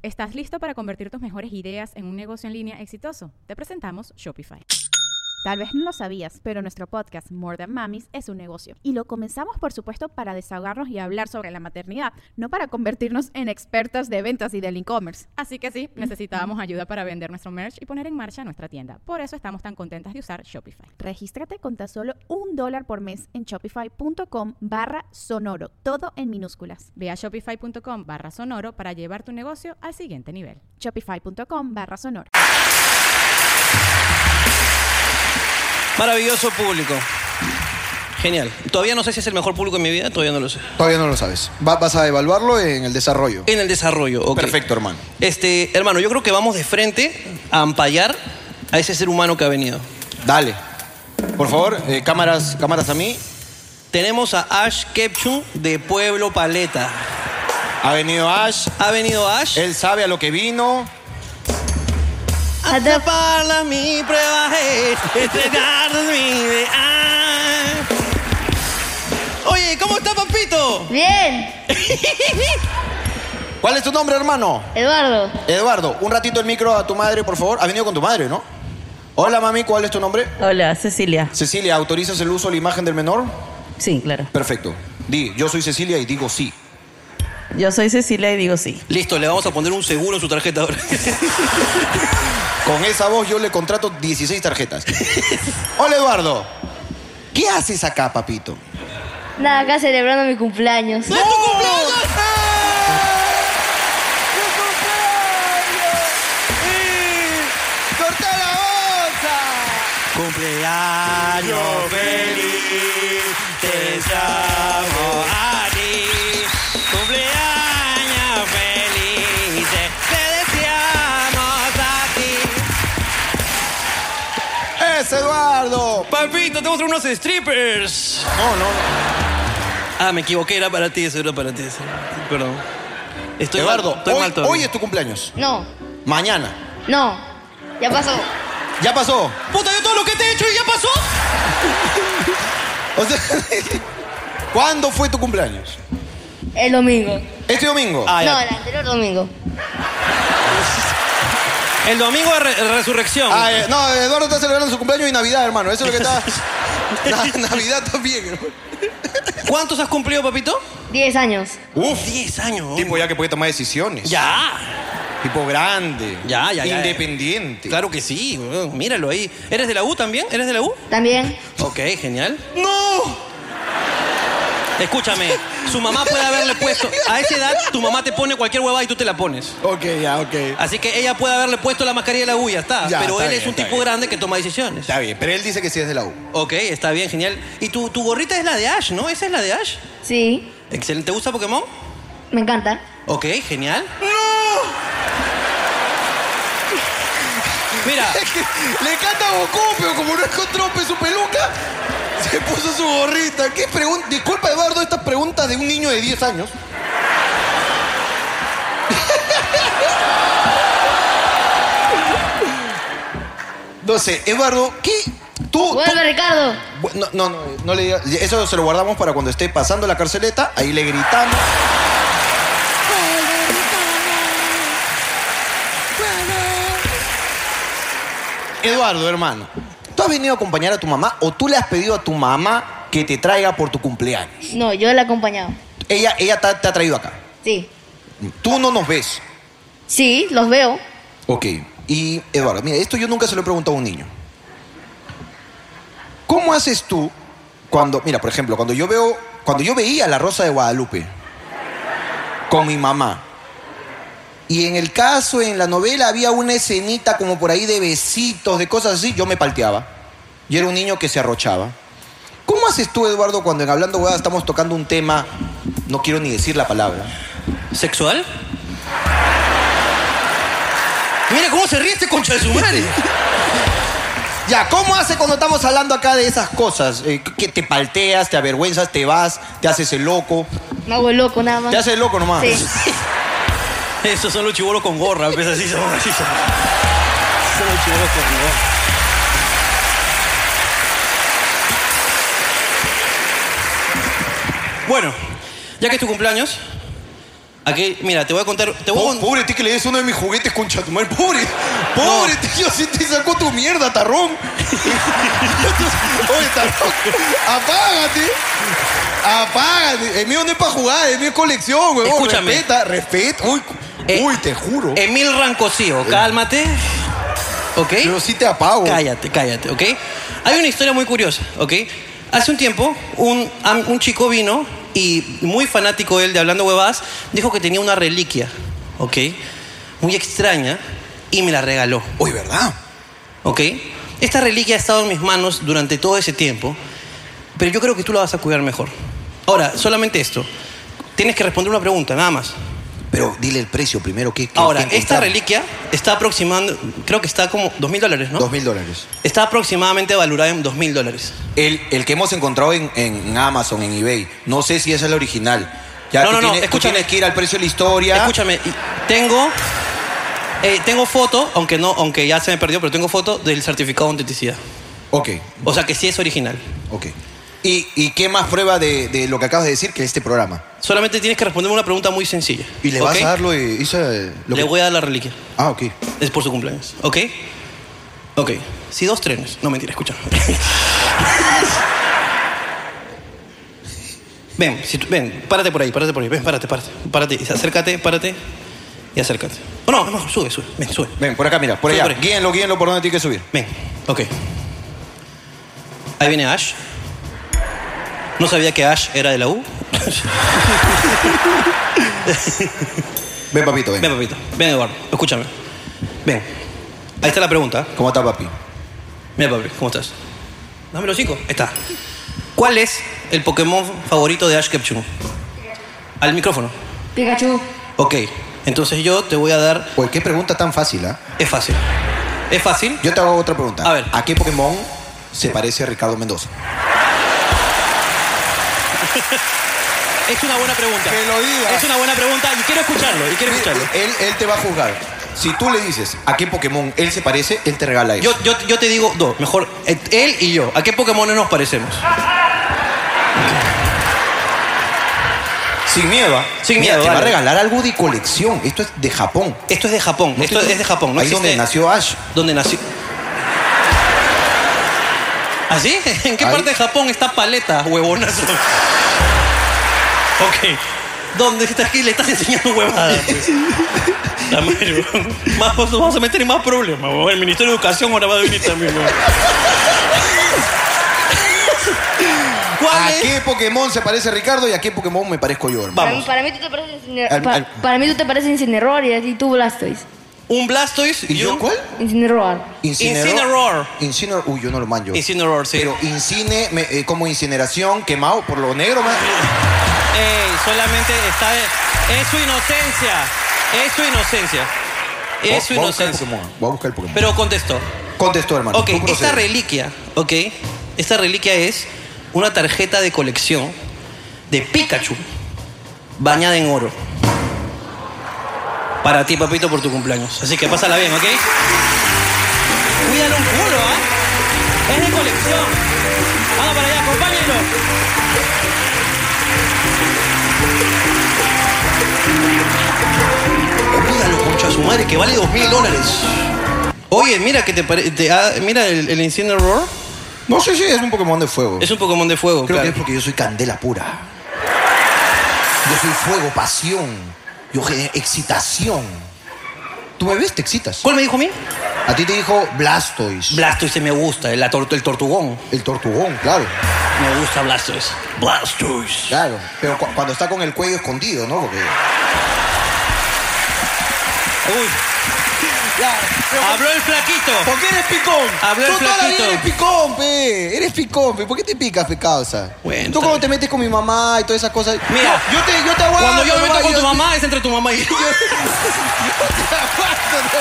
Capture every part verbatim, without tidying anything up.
¿Estás listo para convertir tus mejores ideas en un negocio en línea exitoso? Te presentamos Shopify. Tal vez no lo sabías, pero nuestro podcast More Than Mamis es un negocio. Y lo comenzamos, por supuesto, para desahogarnos y hablar sobre la maternidad, no para convertirnos en expertas de ventas y del e-commerce. Así que sí, necesitábamos ayuda para vender nuestro merch y poner en marcha nuestra tienda. Por eso estamos tan contentas de usar Shopify. Regístrate con tan solo un dólar por mes en shopify.com barra sonoro, todo en minúsculas. Ve a shopify.com barra sonoro para llevar tu negocio al siguiente nivel. Shopify.com barra sonoro. Maravilloso público. Genial. Todavía no sé si es el mejor público en mi vida, todavía no lo sé. Todavía no lo sabes. Va- vas a evaluarlo en el desarrollo. En el desarrollo, ok. Perfecto, hermano. Este, hermano, yo creo que vamos de frente a ampallar a ese ser humano que ha venido. Dale. Por favor, eh, cámaras, cámaras a mí. Tenemos a Ash Ketchum de Pueblo Paleta. Ha venido Ash. Ha venido Ash. Él sabe a lo que vino. Atraparla mi prueba es entregarnos mi ideal. Oye, ¿cómo está, papito? Bien, ¿Cuál es tu nombre, hermano? Eduardo. Eduardo, un ratito el micro a tu madre, por favor. Has venido con tu madre, ¿no? Hola, mami, ¿cuál es tu nombre? Hola, Cecilia. Cecilia, ¿autorizas el uso de la imagen del menor? Sí, claro. Perfecto. Di, yo soy Cecilia y digo sí. Yo soy Cecilia y digo sí. Listo, le vamos a poner un seguro en su tarjeta ahora. Con esa voz yo le contrato dieciséis tarjetas. Hola, Eduardo. ¿Qué haces acá, papito? Nada, acá celebrando mi cumpleaños. ¡No es tu cumpleaños! ¡Corta la bolsa! Cumpleaños feliz, te deseamos a ti. Cumpleaños feliz, te deseamos a ti. ¡Es Eduardo! Papito, tenemos unos strippers. No, no, no. Ah, me equivoqué, era para ti, eso era para ti. eso. Perdón. Estoy Eduardo, mal, estoy hoy, mal todavía. hoy es tu cumpleaños. No, Mañana. no, ya pasó. ¿Ya pasó? Puta, yo todo lo que te he hecho y ya pasó. O sea, ¿cuándo fue tu cumpleaños? El domingo. ¿Este domingo? Ah, No, ya. el anterior domingo. El domingo de re- resurrección. Ah, eh, no, Eduardo está celebrando su cumpleaños y Navidad, hermano. Eso es lo que está... Na- Navidad también, hermano. ¿Cuántos has cumplido, papito? Diez años. Uf, Diez años. tipo ya que puede tomar decisiones. Ya. Tipo grande. Ya, ya, ya. Independiente. Claro que sí, weón. Míralo ahí. ¿Eres de la U también? ¿Eres de la U? También. Ok, genial. ¡No! Escúchame, su mamá puede haberle puesto... A esa edad, tu mamá te pone cualquier huevada y tú te la pones. Ok, ya, ok. Así que ella puede haberle puesto la mascarilla de la U, ya está. Ya, Pero está él bien, es un está tipo bien. grande que toma decisiones. Está bien, pero él dice que sí es de la U. Ok, está bien, genial. Y tu, tu gorrita es la de Ash, ¿no? ¿Esa es la de Ash? Sí, Excelente. ¿Te gusta Pokémon? me encanta. Ok, genial. Mira, Es que le encanta a Goku, pero como no encontró pe- su peluca, se puso su gorrita. ¿Qué pregunta? Disculpa, Eduardo, estas preguntas de un niño de diez años. No sé, Eduardo, ¿qué? Tú, tú- Vuelve, Ricardo. Bu- No, no, no, no le digas. Eso se lo guardamos para cuando esté pasando la carceleta. Ahí le gritamos. Eduardo, hermano, ¿tú has venido a acompañar a tu mamá o tú le has pedido a tu mamá que te traiga por tu cumpleaños? No, yo la he acompañado. Ella, ella te, ha- te ha traído acá. Sí. Tú no nos ves. Sí, los veo. Ok. Y, Eduardo, mira, esto yo nunca se lo he preguntado a un niño. ¿Cómo haces tú cuando, mira, por ejemplo, cuando yo veo, cuando yo veía La Rosa de Guadalupe con mi mamá, y en el caso, en la novela, había una escenita como por ahí de besitos, de cosas así, yo me palteaba. Yo era un niño que se arrochaba. ¿Cómo haces tú, Eduardo, cuando en Hablando Huevadas estamos tocando un tema, no quiero ni decir la palabra? ¿sexual? Mira cómo se ríe este concha de su madre. Ya, ¿cómo hace cuando estamos hablando acá de esas cosas? Eh, que te palteas, te avergüenzas, te vas, te haces el loco. Me hago el loco nada más. Te haces el loco nomás. Sí. Esos son los chibolos con gorra, pues así son, así son. Son los chibolos con gorra. Bueno, ya que es tu cumpleaños, Aquí, mira, te voy a contar... Te voy a Po- con- pobre tío que le des uno de mis juguetes, concha tu madre. Pobre, pobre tío, si te sacó tu mierda, tarrón. Oye, tarrón, apágate. Apágate. El mío no es para jugar, el mío es colección, huevón. Escúchame. Respeta, respeta. Uy, Eh, uy, te juro. Emil Rancosío, cálmate. ¿Ok? Pero sí te apago. Cállate, cállate, ¿ok? Hay una historia muy curiosa, ¿ok? Hace un tiempo, un, am- un chico vino y muy fanático él de Hablando Huevadas, dijo que tenía una reliquia, ¿ok? Muy extraña y me la regaló, Uy, ¿verdad? ¿ok? Esta reliquia ha estado en mis manos durante todo ese tiempo, pero yo creo que tú la vas a cuidar mejor. Ahora, solamente esto. Tienes que responder una pregunta, nada más. Pero dile el precio primero. ¿qué, qué- Ahora, qué esta encontramos? reliquia está aproximando, creo que está como dos mil dólares, ¿no? Dos mil dólares. Está aproximadamente valorada en dos mil dólares. El, el que hemos encontrado en, en Amazon, en eBay. No sé si esa es la original. Ya No, tú no, no, tienes, tú escúchame. tienes que ir al precio de la historia. Escúchame, y tengo, eh, tengo foto, aunque no, aunque ya se me perdió, pero tengo foto del certificado de autenticidad. Ok, O sea que sí es original. ok. ¿Y, y qué más prueba de, de lo que acabas de decir que este programa? Solamente tienes que responderme una pregunta muy sencilla. ¿Y le ¿ok? vas a dar lo de... esa- lo Le que- voy a dar la reliquia. Ah, ok. Es por su cumpleaños. ¿Ok? Ok. Si dos trenes. No, mentira, escucha. Ven, si tú- ven, párate por ahí, párate por ahí. Ven, párate, párate. Párate, y acércate, párate y acércate. Oh, no, no, sube, sube. Ven, sube. Ven, por acá, mira, por Sube allá. por ahí. Guíenlo, guíenlo por donde tiene que subir. Ven, ok. Ahí viene Ash. No sabía que Ash era de la U. Ven, papito, ven. Ven, papito. Ven, Eduardo. Escúchame. Ven. Ahí está la pregunta. ¿Cómo está, papi? Mira, papi, ¿cómo estás? Dame los cinco. Ahí está. ¿Cuál es el Pokémon favorito de Ash Ketchum? Al micrófono. Pikachu. Ok. Entonces yo te voy a dar... Oye, qué pregunta tan fácil, ¿ah? Es fácil. Es fácil. Yo te hago otra pregunta. A ver. ¿A qué Pokémon se parece a Ricardo Mendoza? Es una buena pregunta. Que lo diga. Es una buena pregunta y quiero escucharlo. Y quiero escucharlo. Él, él te va a juzgar. Si tú le dices a qué Pokémon él se parece, él te regala eso. Yo, yo, yo te digo dos. Mejor, eh, él y yo. ¿A qué Pokémon nos parecemos? Sin miedo, ¿ah? Sin Mira, miedo, te va a dale. regalar algo de colección. Esto es de Japón. Esto es de Japón. No Esto te- es de Japón. No Ahí existe- donde nació Ash. Donde nació. ¿Así? ¿En qué Ahí. parte de Japón está Paleta, huevonazo? Ok. ¿Dónde está aquí? Le estás enseñando huevadas. pues. La madre, huevón. Más, nos vamos a meter en más problemas, huevón. El Ministerio de Educación ahora va a venir también, huevón. ¿Cuál ¿A es? qué Pokémon se parece Ricardo y a qué Pokémon me parezco yo, hermano? Para mí, Vamos. para mí tú te pareces Inciner- Al- pa- al- para mí tú te pareces Incineroar y a ti tú Blastoise. Un Blastoise ¿Y yo un... cuál? Incineroar. Incineroar. Incineroar. Uy, yo no lo manjo. Incineroar, sí. Pero incine, me- eh, como incineración, quemado por lo negro, man. Ey, solamente está... Es su inocencia. Es su inocencia. Es su Voy a buscar el inocencia. Pokémon. Voy a buscar el Pokémon. Pero contestó. Contestó, hermano. Ok, Tú procede. esta reliquia, ok, esta reliquia es una tarjeta de colección de Pikachu bañada en oro. Para ti, papito, por tu cumpleaños. Así que pásala bien, ¿ok? Cuídalo un culo, ¿ah? Es de colección. Vamos para allá, acompáñenlo. Cuídalo, concha su madre, que vale dos mil dólares. Oye, mira que te parece. Mira el, el Incineroar. No sé si es un Pokémon de fuego. Es un Pokémon de fuego, Creo claro. que es porque yo soy candela pura. Yo soy fuego, pasión. Yo genero excitación. ¿Tú me ves? ¿Te excitas? ¿Cuál me dijo a mí? A ti te dijo Blastoise. Blastoise me gusta, el, la tor- el tortugón. El tortugón, claro. Me gusta Blastoise. Blastoise. Claro. Pero cu- cuando está con el cuello escondido, ¿no? Porque... Uy. Habló el flaquito. ¿Por qué eres picón? Habló el Tú toda la flaquito. vida eres picón, pe. Eres picón, pe. ¿Por qué te picas, pe, causa? Bueno, Tú está cuando bien. te metes con mi mamá y todas esas cosas... Mira, yo, yo te, yo te aguanto. Cuando yo me meto nomás, con yo tu te- mamá, es entre tu mamá y yo. Yo te aguanto,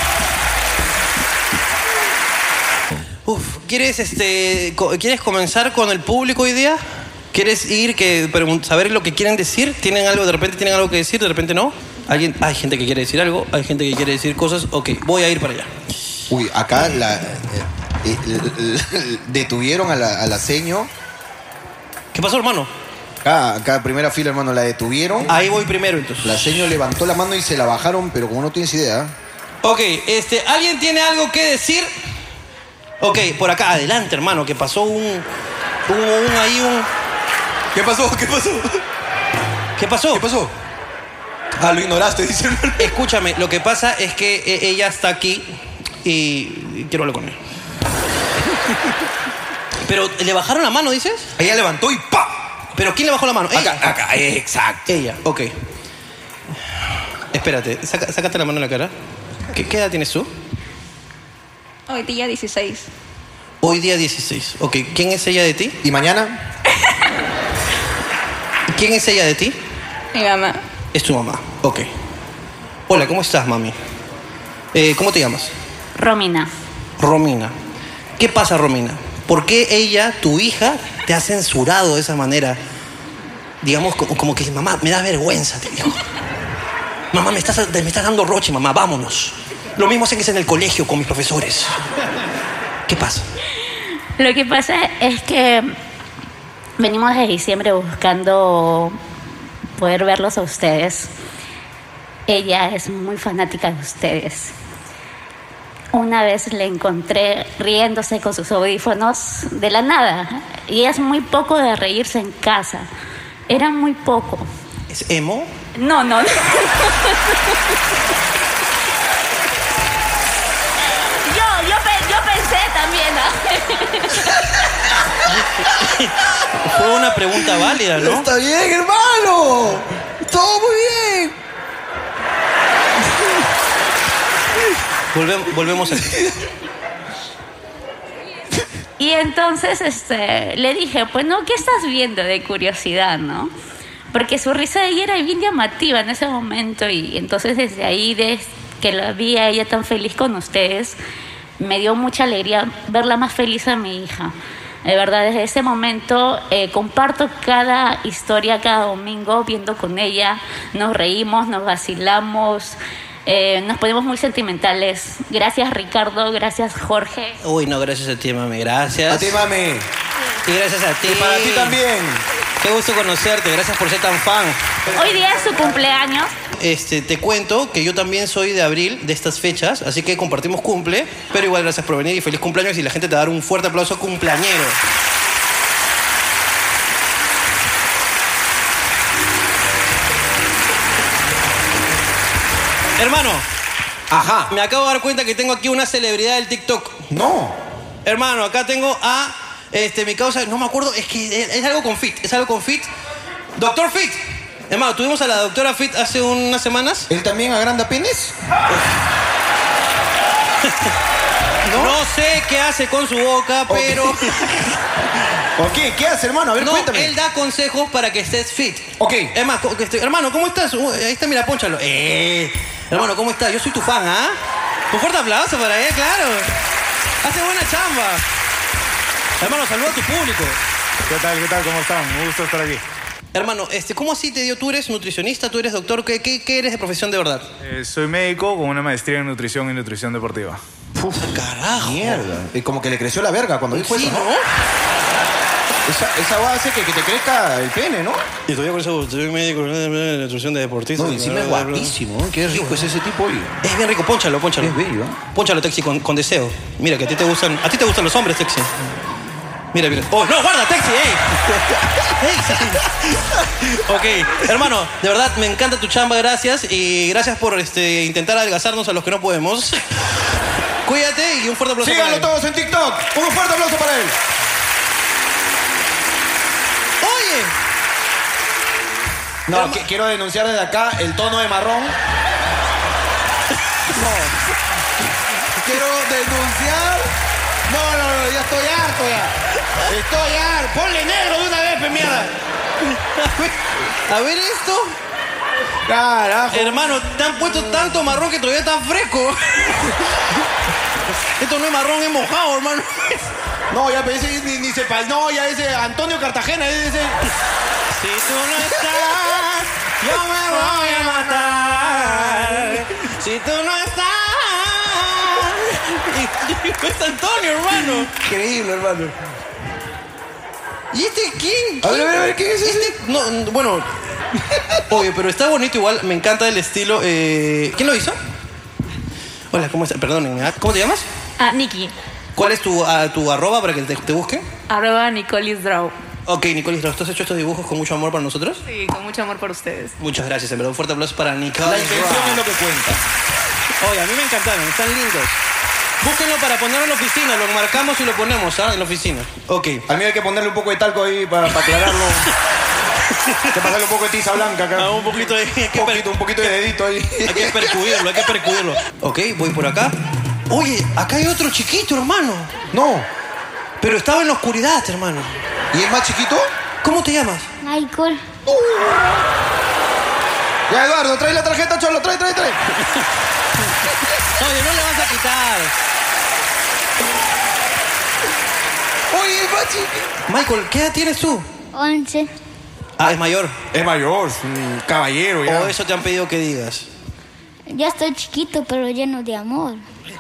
¿no? Uf, ¿quieres, este, co- ¿quieres comenzar con el público hoy día? ¿Quieres ir, que, pregun- saber lo que quieren decir? ¿Tienen algo, de repente tienen algo que decir, de repente no? ¿Alguien, hay gente que quiere decir algo, hay gente que quiere decir cosas. Ok, voy a ir para allá. Uy, acá la, eh, eh, l- l- detuvieron a la, a la seño. ¿Qué pasó, hermano? Acá, acá, primera fila, hermano, la detuvieron. Ahí voy primero, entonces. La señora levantó la mano y se la bajaron, pero como no tienes idea. Ok, este, ¿alguien tiene algo que decir? Ok, por acá, adelante, hermano, que pasó un... un, un ahí un... ¿Qué pasó? ¿Qué pasó? ¿Qué pasó? ¿Qué pasó? Ah, lo ignoraste, dice el hermano. Escúchame, lo que pasa es que eh, ella está aquí y quiero hablar con ella. Pero, ¿le bajaron la mano, dices? Ella levantó y ¡pa! ¿Pero quién le bajó la mano? Acá, Ella. acá, exacto. Ella, ok. Espérate, saca- sácate la mano en la cara. ¿Qué, qué edad tienes tú? Hoy día dieciséis. Hoy día dieciséis. Ok, ¿quién es ella de ti? ¿Y mañana? ¿Quién es ella de ti? Mi mamá. Es tu mamá. Ok. Hola, ¿cómo estás, mami? Eh, ¿Cómo te llamas? Romina. Romina. ¿Qué pasa, Romina? ¿Por qué ella, tu hija, te ha censurado de esa manera? Digamos, como, como que, mamá, me da vergüenza, te digo. Mamá, me estás, me estás dando roche, mamá, vámonos. Lo mismo hacen que es en el colegio con mis profesores. ¿Qué pasa? Lo que pasa es que venimos desde diciembre buscando poder verlos a ustedes. Ella es muy fanática de ustedes. Una vez le encontré riéndose con sus audífonos de la nada. Y es muy poco de reírse en casa. Era muy poco. ¿Es emo? No, no, no. Yo, yo, pe- yo pensé también, ¿no? Fue una pregunta válida, ¿no? Está bien, hermano. Todo muy bien. Volvemos, volvemos a... Y entonces este, le dije, pues no, ¿qué estás viendo de curiosidad, no? Porque su risa de ella era bien llamativa en ese momento y entonces desde ahí, desde que la vi a ella tan feliz con ustedes, me dio mucha alegría verla más feliz a mi hija. De verdad, desde ese momento eh, comparto cada historia, cada domingo, viendo con ella, nos reímos, nos vacilamos, eh, nos ponemos muy sentimentales. Gracias, Ricardo, gracias, Jorge. Uy, no, gracias a ti, mami, gracias. A ti, mami. Y gracias a ti. Y para ti también. Qué gusto conocerte, gracias por ser tan fan. Hoy día es su cumpleaños. Este, te cuento que yo también soy de abril, de estas fechas, así que compartimos cumple, pero igual gracias por venir y feliz cumpleaños y la gente te va a dar un fuerte aplauso cumpleañero. Hermano, Ajá. me acabo de dar cuenta que tengo aquí una celebridad del TikTok. No. Hermano, acá tengo a este, mi causa, no me acuerdo, es que es, es algo con Fit, es algo con Fit. Doctor Fit. Hermano, tuvimos a la doctora Fit hace unas semanas. ¿Él también agranda penes? ¿No? No sé qué hace con su boca, pero... ¿Por qué? ¿Qué hace, hermano? A ver, no, cuéntame. él da consejos para que estés fit. Ok. Es más, co- que estoy- hermano, ¿cómo estás? Uh, ahí está, mira, pónchalo. Eh, hermano, ¿cómo estás? Yo soy tu fan, ¿ah? Un fuerte aplauso para él, claro. Hace buena chamba. Hermano, saluda a tu público. ¿Qué tal? ¿Qué tal? ¿Cómo están? Un gusto estar aquí. Hermano, este, ¿cómo así te dio? ¿Tú eres nutricionista? ¿Tú eres doctor? ¿Qué, qué, qué eres de profesión de verdad? Eh, soy médico con una maestría en nutrición y nutrición deportiva. Uf, carajo. Mierda. Y como que le creció la verga cuando dijo Sí, eso, ¿no? ¿no? Esa, esa va a hacer que, que te crezca el pene, ¿no? Y todavía por eso soy médico de nutrición de deportistas. No, y encima es guapísimo, ¿eh? Qué rico es ese tipo, oye. Es bien rico, pónchalo, pónchalo. Es bello, ¿eh? Pónchalo, Texi, con, con deseo. Mira, que a ti te gustan... A ti te gustan los hombres, Texi. Mira, mira. ¡Oh, no! ¡Guarda, Texi! ¡Ey! ¡Ey! Ok, hermano, de verdad me encanta tu chamba, gracias. Y gracias por este, intentar adelgazarnos a los que no podemos. Cuídate y un fuerte aplauso Síganlo para él. todos en TikTok. Un fuerte aplauso para él. ¡Oye! No, Herma- que- quiero denunciar desde acá el tono de marrón. No. Quiero denunciar. No, no, no, ya estoy harto ya. Estoy harto. Ponle negro de una vez, pe mierda. A ver esto. Carajo. Hermano, te han puesto tanto marrón que todavía está fresco. Esto no es marrón, es mojado, hermano. No, ya pensé ni, ni sepa. No, ya ese Antonio Cartagena, ese. Si tú no estás, yo me voy a matar. Si tú no estás. Y, y es Antonio, hermano. Increíble, hermano. ¿Y este quién? A ver, a ver, a ver, ¿quién es ese? Este, no, no, bueno, obvio, pero está bonito igual, me encanta el estilo. Eh, ¿Quién lo hizo? Hola, ¿cómo estás? Perdonen, ¿ah? ¿Cómo te llamas? Ah, Nikki. ¿Cuál es tu, uh, tu arroba para que te, te busque? Arroba Nicolis Draw. Ok, Nicolis, ¿tú has hecho estos dibujos con mucho amor para nosotros? Sí, con mucho amor por ustedes. Muchas gracias, en verdad. Un fuerte aplauso para Nicolis. La intención es lo que cuenta. Oye, a mí me encantaron, están lindos. Búsquenlo para ponerlo en la oficina, lo marcamos y lo ponemos, ¿ah? En la oficina. Ok. A mí hay que ponerle un poco de talco ahí para, para aclararlo. Hay que pasarle un poco de tiza blanca acá. Ah, un poquito de... Hay que un, poquito, un poquito de dedito ahí. Hay que percudirlo, hay que percudirlo. Ok, voy por acá. Oye, acá hay otro chiquito, hermano. No. Pero estaba en la oscuridad, hermano. ¿Y es más chiquito? ¿Cómo te llamas? Michael. Uh. Ya, Eduardo, trae la tarjeta, Cholo. Trae, trae, trae. Oye, no le vas a quitar. Oye, es más chiquito. Michael, ¿qué edad tienes tú? Once. Ah, es mayor. Es mayor, es un caballero ya. O eso te han pedido que digas. Ya estoy chiquito, pero lleno de amor.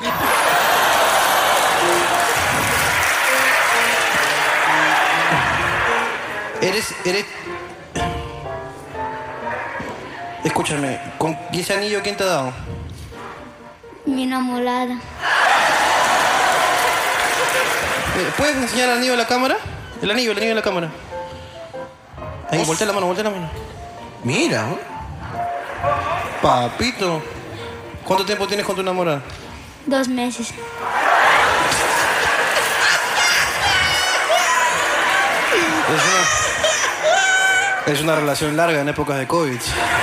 Eres, eres... Escúchame, ¿con ¿y ese anillo quién te ha dado? Mi enamorada. Eh, ¿Puedes enseñar el anillo a la cámara? El anillo, el anillo de la cámara. Ahí, voltea la mano, voltea la mano. Mira, ¿no? Papito. ¿Cuánto tiempo tienes con tu enamorada? Dos meses. Es una, es una relación larga en épocas de COVID.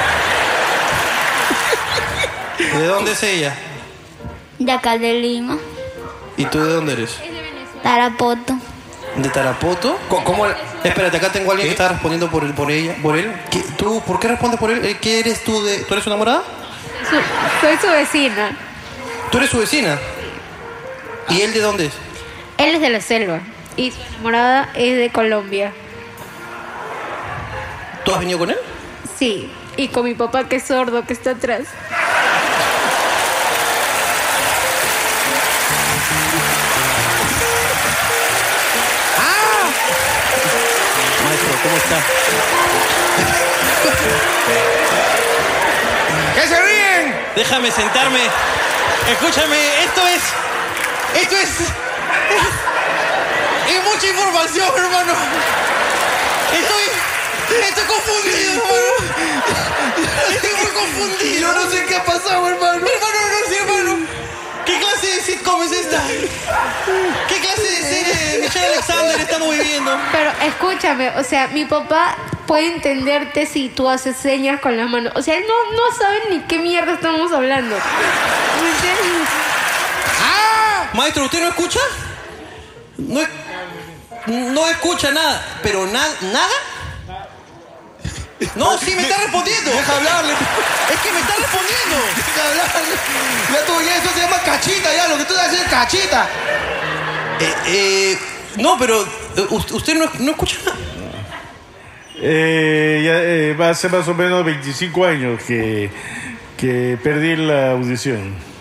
¿De dónde es ella? De acá de Lima. ¿Y tú de dónde eres? Tarapoto. ¿De Tarapoto? ¿Cómo? cómo el- Espérate, acá tengo a alguien que está respondiendo por, el, por ella, por él. ¿Qué- ¿Tú por qué respondes por él? Eh, ¿Qué eres tú de...? ¿Tú eres su enamorada? Soy su vecina. ¿Tú eres su vecina? ¿Y él de dónde es? Él es de la selva y su enamorada es de Colombia. ¿Tú has venido con él? Sí, y con mi papá que es sordo, que está atrás. Maestro, ¿cómo está? ¡Que se ríen! Déjame sentarme. Escúchame, esto es... Esto es... Es mucha información, hermano. Estoy... Estoy confundido, hermano. Estoy muy confundido. Yo no sé qué ha pasado, hermano. Hermano, no sé, hermano. ¿Qué clase de sitcom es esta? ¿Qué clase de serie de Michelle Alexander estamos viviendo? Pero escúchame, o sea, mi papá puede entenderte si tú haces señas con las manos. O sea, él no, no sabe ni qué mierda estamos hablando. ¿Me entiendes? Maestro, ¿usted no escucha? No, es- no escucha nada. ¿Pero na- nada? No, sí, me está respondiendo. Deja hablarle. Es que me está respondiendo. Deja hablarle. Ya tú, ya eso se llama cachita, ya. Lo que tú estás haciendo es cachita. Eh, eh, no, pero eh, us- usted no, no escucha nada. Eh, ya, eh, va a ser más o menos veinticinco años que, que perdí la audición.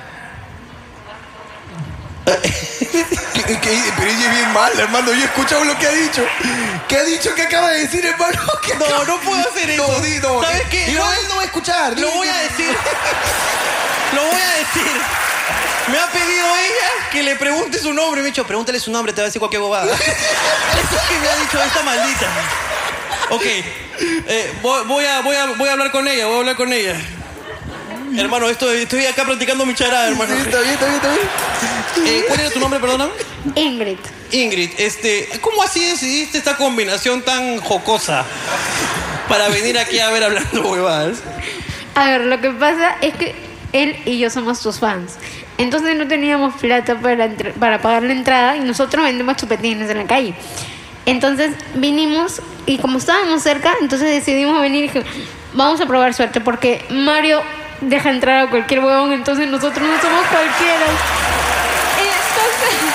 ¿Qué- qué- Pero ella es bien mala, hermano. Yo he escuchado lo que ha dicho. ¿Qué ha dicho? ¿Qué acaba de decir, hermano? ¿Qué No, acaba- no puedo hacer eso. No, di, no. ¿Sabes qué? Y Igual- no, él no va a escuchar. Lo Di, voy di. a decir. Lo voy a decir. Me ha pedido ella que le pregunte su nombre. Me ha dicho, pregúntale su nombre, te va a decir cualquier bobada. Eso es que me ha dicho esta maldita. Ok. Eh, voy, voy a, voy, a, voy a hablar con ella, voy a hablar con ella. Hermano, esto, estoy acá practicando mi charada, hermano. Sí, está bien, está bien, está bien. Eh, ¿Cuál era tu nombre, perdóname? Ingrid. Ingrid, este, ¿cómo así decidiste esta combinación tan jocosa para venir aquí a ver hablando huevadas? A ver, lo que pasa es que él y yo somos tus fans. Entonces no teníamos plata para, entr- para pagar la entrada y nosotros vendemos chupetines en la calle. Entonces vinimos y como estábamos cerca, entonces decidimos venir y dije, vamos a probar suerte porque Mario deja entrar a cualquier huevón, entonces nosotros no somos cualquiera. Y entonces...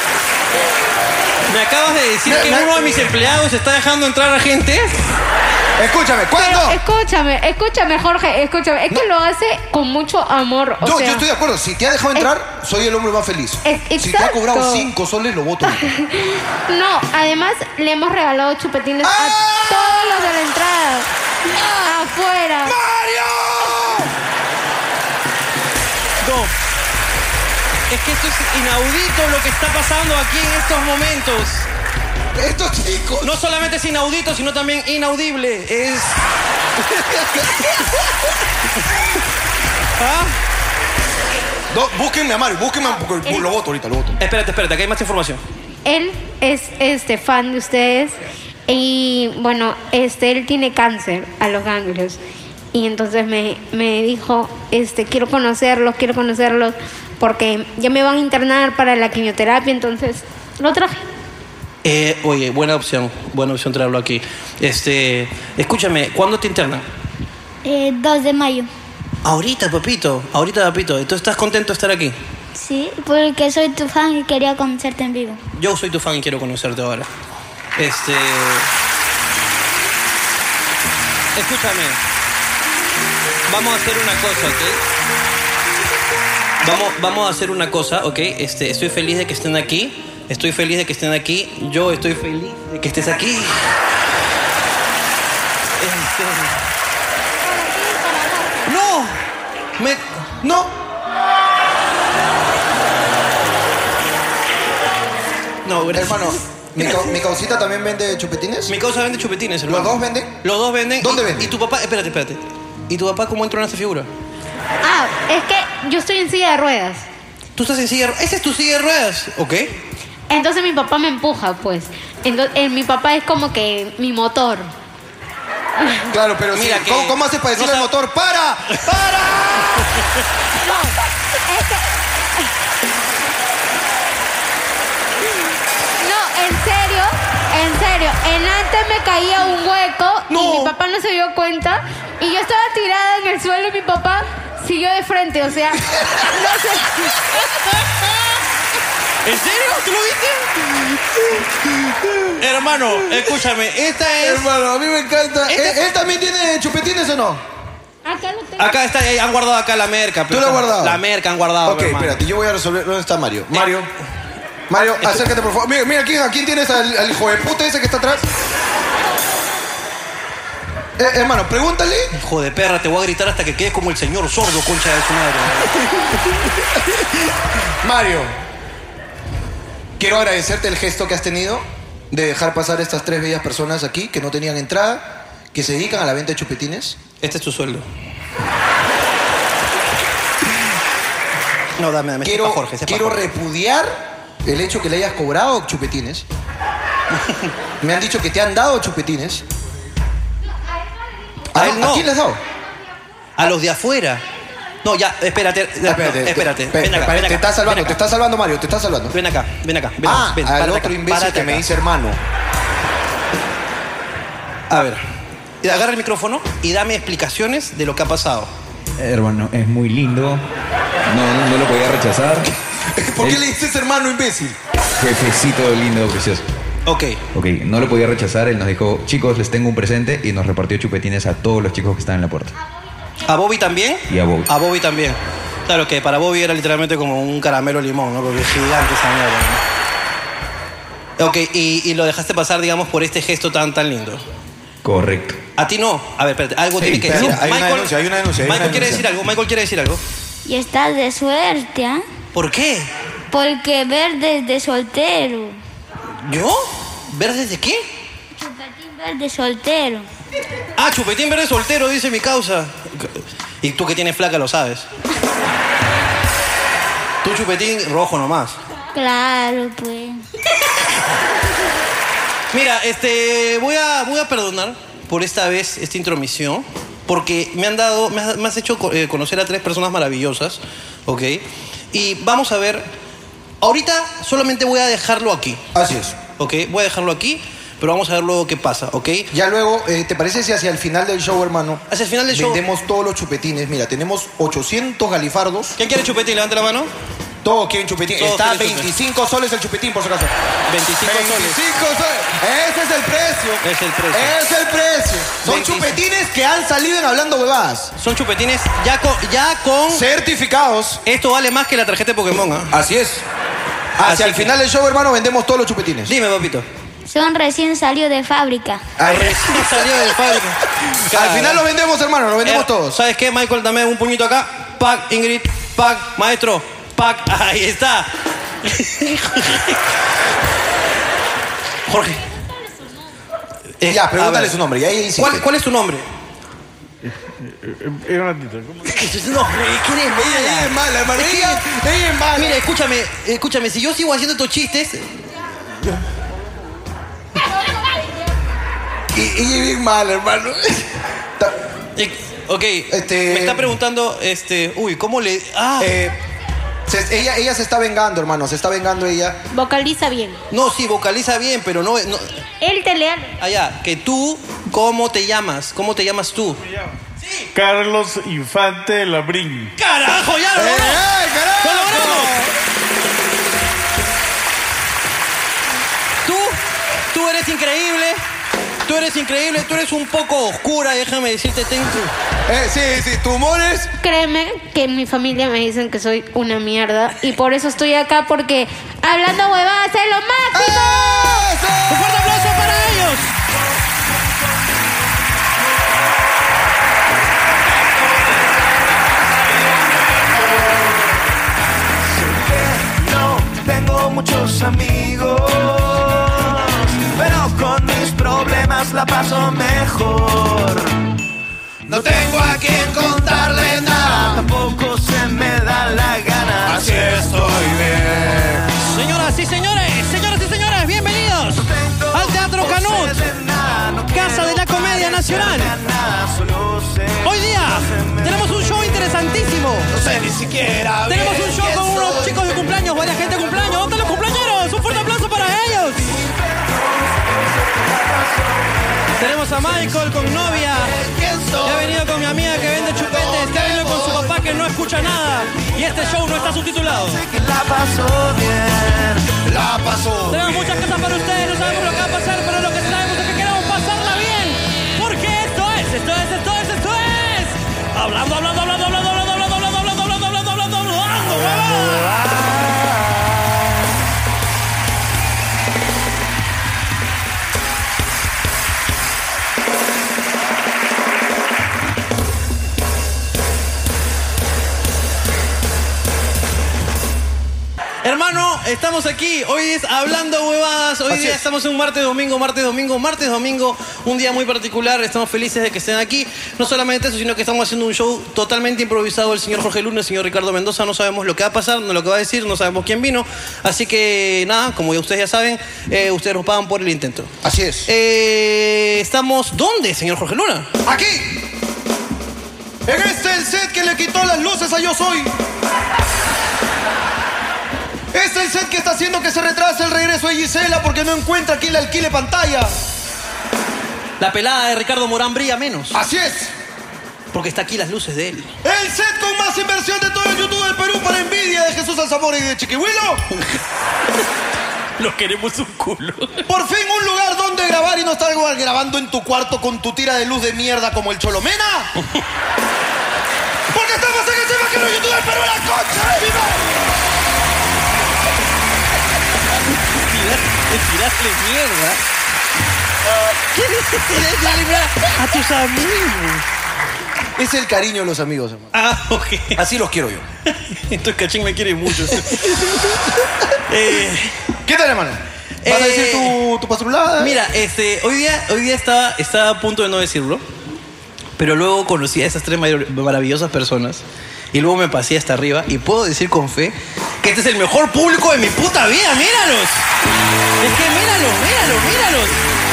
¿Me acabas de decir Me- que me- uno de mis empleados está dejando entrar a gente? Escúchame, ¿cuándo? Pero escúchame, escúchame, Jorge, escúchame. Es que lo hace con mucho amor. O Yo, sea, yo estoy de acuerdo. Si te ha dejado entrar, soy el hombre más feliz. Es- Si te ha cobrado exacto. cinco soles, lo voto. No, además le hemos regalado chupetines ¡Ah! a todos los de la entrada. Afuera. ¡Mario! No. Es que esto es inaudito lo que está pasando aquí en estos momentos. Estos chicos. No solamente es inaudito, sino también inaudible. Es. ¿Ah? No, búsquenme a Mario, búsquenme a porque El- lo voto ahorita, lo voto. Espérate, espérate, que hay más información. Él es este fan de ustedes y bueno, este él tiene cáncer a los ganglios y entonces me, me dijo, este quiero conocerlos, quiero conocerlos porque ya me van a internar para la quimioterapia, entonces lo traje. Eh, oye, buena opción, buena opción traerlo aquí. Este, escúchame, ¿cuándo te internan? Eh, dos de mayo. Ahorita, papito, ahorita, papito. ¿Tú estás contento de estar aquí? Sí, porque soy tu fan y quería conocerte en vivo. Yo soy tu fan y quiero conocerte ahora. Este. Escúchame. Vamos a hacer una cosa, ¿ok? Vamos, vamos a hacer una cosa, ¿ok? Este, estoy feliz de que estén aquí. Estoy feliz de que estén aquí. Yo estoy feliz de que estés aquí. Este... ¡No! Me... ¡No! No, gracias. Hermano, ¿mi, ca- mi causita también vende chupetines? Mi causa vende chupetines, hermano. ¿Los dos venden? Los dos venden. ¿Dónde y, venden? Y tu papá, espérate, espérate. ¿Y tu papá cómo entró en esta figura? Ah, es que yo estoy en silla de ruedas. Tú estás en silla de ruedas. Esa es tu silla de ruedas, ¿ok? Entonces mi papá me empuja, pues. Entonces, eh, mi papá es como que mi motor. Claro, pero Mira sí, que- ¿cómo, ¿cómo haces para decirle no al sab- motor, ¡para! ¡Para! No, es que... No, en serio, en serio. En antes me caía un hueco No. y mi papá no se dio cuenta. Y yo estaba tirada en el suelo y mi papá siguió de frente, o sea, no sé. ¿En serio? ¿Tú lo viste? Hermano, escúchame, esta es... Hermano, a mí me encanta. Este- ¿Él, él también tiene chupetines o no? Acá lo tengo. Acá está, eh, han guardado acá la merca. ¿Tú la has guardado? La merca han guardado, Ok, hermano. espérate, yo voy a resolver. ¿Dónde está Mario? Mario. Mario, acércate por favor. Mira, mira ¿quién, ¿a quién tienes? ¿Al, al hijo de puta ese que está atrás? Eh, hermano, pregúntale. Hijo de perra, te voy a gritar hasta que quedes como el señor sordo, concha de su madre. Mario, quiero agradecerte el gesto que has tenido de dejar pasar estas tres bellas personas aquí que no tenían entrada, que se dedican a la venta de chupetines. Este es tu sueldo. No, dame, dame. ese Quiero, es pa' Jorge, ese es pa' quiero Jorge. repudiar el hecho que le hayas cobrado chupetines. Me han dicho que te han dado chupetines. A él no. ¿A quién le has dado? A los de afuera. No, ya, espérate. Espérate, no, espérate. Espérate, Ven acá, espérate, ven te acá, está salvando, ven te acá. está salvando Mario, te está salvando. Ven acá, ven acá. Ven, Ah, ven, al párate otro acá, imbécil párate que me acá. dice hermano. A ver, y agarra el micrófono y dame explicaciones de lo que ha pasado. Hermano, es muy lindo. No, no, no lo podía rechazar. ¿Por qué El le dices hermano imbécil? Jefecito lindo, precioso. Ok. Ok, no lo podía rechazar. Él nos dijo, chicos, les tengo un presente. Y nos repartió chupetines a todos los chicos que estaban en la puerta. ¿A Bobby también? Y a Bobby. A Bobby también. Claro que para Bobby era literalmente como un caramelo limón, ¿no? Porque es gigante esa mierda, ¿no? Ok, y, y lo dejaste pasar, digamos, por este gesto tan, tan lindo. Correcto. A ti no. A ver, espérate, algo Sí, tiene que espera, decir. hay una denuncia, hay una denuncia, hay una Michael quiere denuncia. decir algo, Michael quiere decir algo. Y estás de suerte, ¿ah? ¿Por qué? Porque verde es de soltero. ¿Yo? ¿Verdes de qué? Chupetín verde soltero. Ah, chupetín verde soltero, dice mi causa. Y tú que tienes flaca lo sabes. Tú chupetín rojo nomás. Claro, pues. Mira, este, voy a, voy a perdonar por esta vez esta intromisión, porque me han dado, me has, me has hecho co- eh, conocer a tres personas maravillosas, ¿ok? Y vamos a ver, ahorita solamente voy a dejarlo aquí, Así es. ¿ok? Voy a dejarlo aquí, pero vamos a ver luego qué pasa, ¿ok? Ya luego, eh, ¿te parece si hacia el final del show, hermano? Hacia el final del show. Vendemos todos los chupetines. Mira, tenemos ochocientos galifardos. ¿Quién quiere chupetín? Levante la mano. Todos quieren chupetín. Todos Está quieren veinticinco soles el chupetín, por si acaso. veinticinco soles. veinticinco soles. Ese es el precio. Es el precio. Es el precio. Son veinticinco. chupetines que han salido en Hablando Huevadas. Son chupetines ya con... Ya con certificados. Esto vale más que la tarjeta de Pokémon, ¿ah? Así es. Hacia Así el que- final del show, hermano, vendemos todos los chupetines. Dime, papito. Son recién salió de fábrica. Al, Recién salió de fábrica. al final lo vendemos, hermano, lo vendemos Eh, todos. ¿Sabes qué, Michael? Dame un puñito acá. Pac, Ingrid. Pac, maestro. Pac. Ahí está. Jorge. Eh, Ya, a pregúntale ver. su nombre. Ya ahí hiciste. ¿Cuál, ¿Cuál es tu nombre? Era una tita. ¿Cómo? No, ¿quién es mala? Ella es mala, hermano. Es que- Ella, ella es mala. Mira, escúchame, escúchame. Si yo sigo haciendo estos chistes, Y, y ella es bien mala, hermano. Ta- eh, ok, Este- me está preguntando, este, uy, ¿cómo le...? Ah, eh, se- ella, ella se está vengando, hermano. Se está vengando ella. Vocaliza bien. no, sí, vocaliza bien, pero no... no Él te lea. allá, que tú, ¿cómo te llamas? ¿Cómo te llamas tú? Carlos Infante Labrín. ¡Carajo, ya lo ¡Eh, logró! eh, carajo! ¡Lo logramos! Tú, tú eres increíble. Tú eres increíble, tú eres un poco oscura, déjame decirte, ten tu... Eh, sí, sí, tu humor es... Créeme que en mi familia me dicen que soy una mierda y por eso estoy acá porque hablando huevadas es lo máximo. ¡Un fuerte aplauso para ellos! No tengo muchos amigos, pero con mis problemas la paso mejor. No tengo a quien contarle nada, tampoco se me da la gana. Así estoy bien. Señoras y señores, señoras y señores, bienvenidos al Teatro Canut, Casa de la Comedia Nacional. Hoy día tenemos un show interesantísimo. No sé ni siquiera. Tenemos bien un show quién con unos soy. chicos de cumpleaños, varias gente de cumpleaños. ¿Dónde están los cumpleañeros? Un fuerte aplauso para ellos. Tenemos a Michael con novia, que ha venido con mi amiga que vende chupetes, que ha venido con su papá que no escucha nada. Y este show no está subtitulado. Que la pasó bien, la pasó Tenemos bien. muchas cosas para ustedes, no sabemos lo que va a pasar, pero lo que sabemos es que queremos pasarla bien. Porque esto es, esto es, esto es, esto es. Hablando, hablando, hablando, hablando, hablando, hablando, hablando, hablando, hablando, hablando, hablando, hablando, huevada. Hermano, estamos aquí. Hoy es Hablando Huevadas. Hoy Así día es. estamos en un martes, domingo, martes, domingo, martes, domingo. Un día muy particular. Estamos felices de que estén aquí. No solamente eso, sino que estamos haciendo un show totalmente improvisado. El señor Jorge Luna, el señor Ricardo Mendoza. No sabemos lo que va a pasar, no lo que va a decir, no sabemos quién vino. Así que nada, como ya ustedes ya saben, eh, ustedes nos pagan por el intento. Así es. Eh, estamos, ¿dónde, señor Jorge Luna? Aquí. En este el set que le quitó las luces a Yo Soy. Este es el set que está haciendo que se retrase el regreso de Gisela porque no encuentra quien le alquile pantalla. La pelada de Ricardo Morán brilla menos. Así es. Porque está aquí las luces de él. El set con más inversión de todo el YouTube del Perú para envidia de Jesús Alzamora y de Chiquihuilo. Los queremos un culo. Por fin un lugar donde grabar y no estar grabando en tu cuarto con tu tira de luz de mierda como el Cholomena. Porque estamos en el tema que no YouTube del Perú, la concha de mi madre. Tirarle mierda. ¿Quieres tirarle mierda a tus amigos? Es el cariño de los amigos, hermano. Ah, ok. Así los quiero yo. Entonces Cachín me quiere mucho. eh, ¿Qué tal, hermano? ¿Vas a eh, decir tu, tu pastrulada? Mira, este, hoy día, hoy día estaba, estaba a punto de no decirlo, pero luego conocí a esas tres mar- maravillosas personas y luego me pasé hasta arriba y puedo decir con fe que este es el mejor público de mi puta vida. ¡Míralos! Es que míralos, míralos, míralos.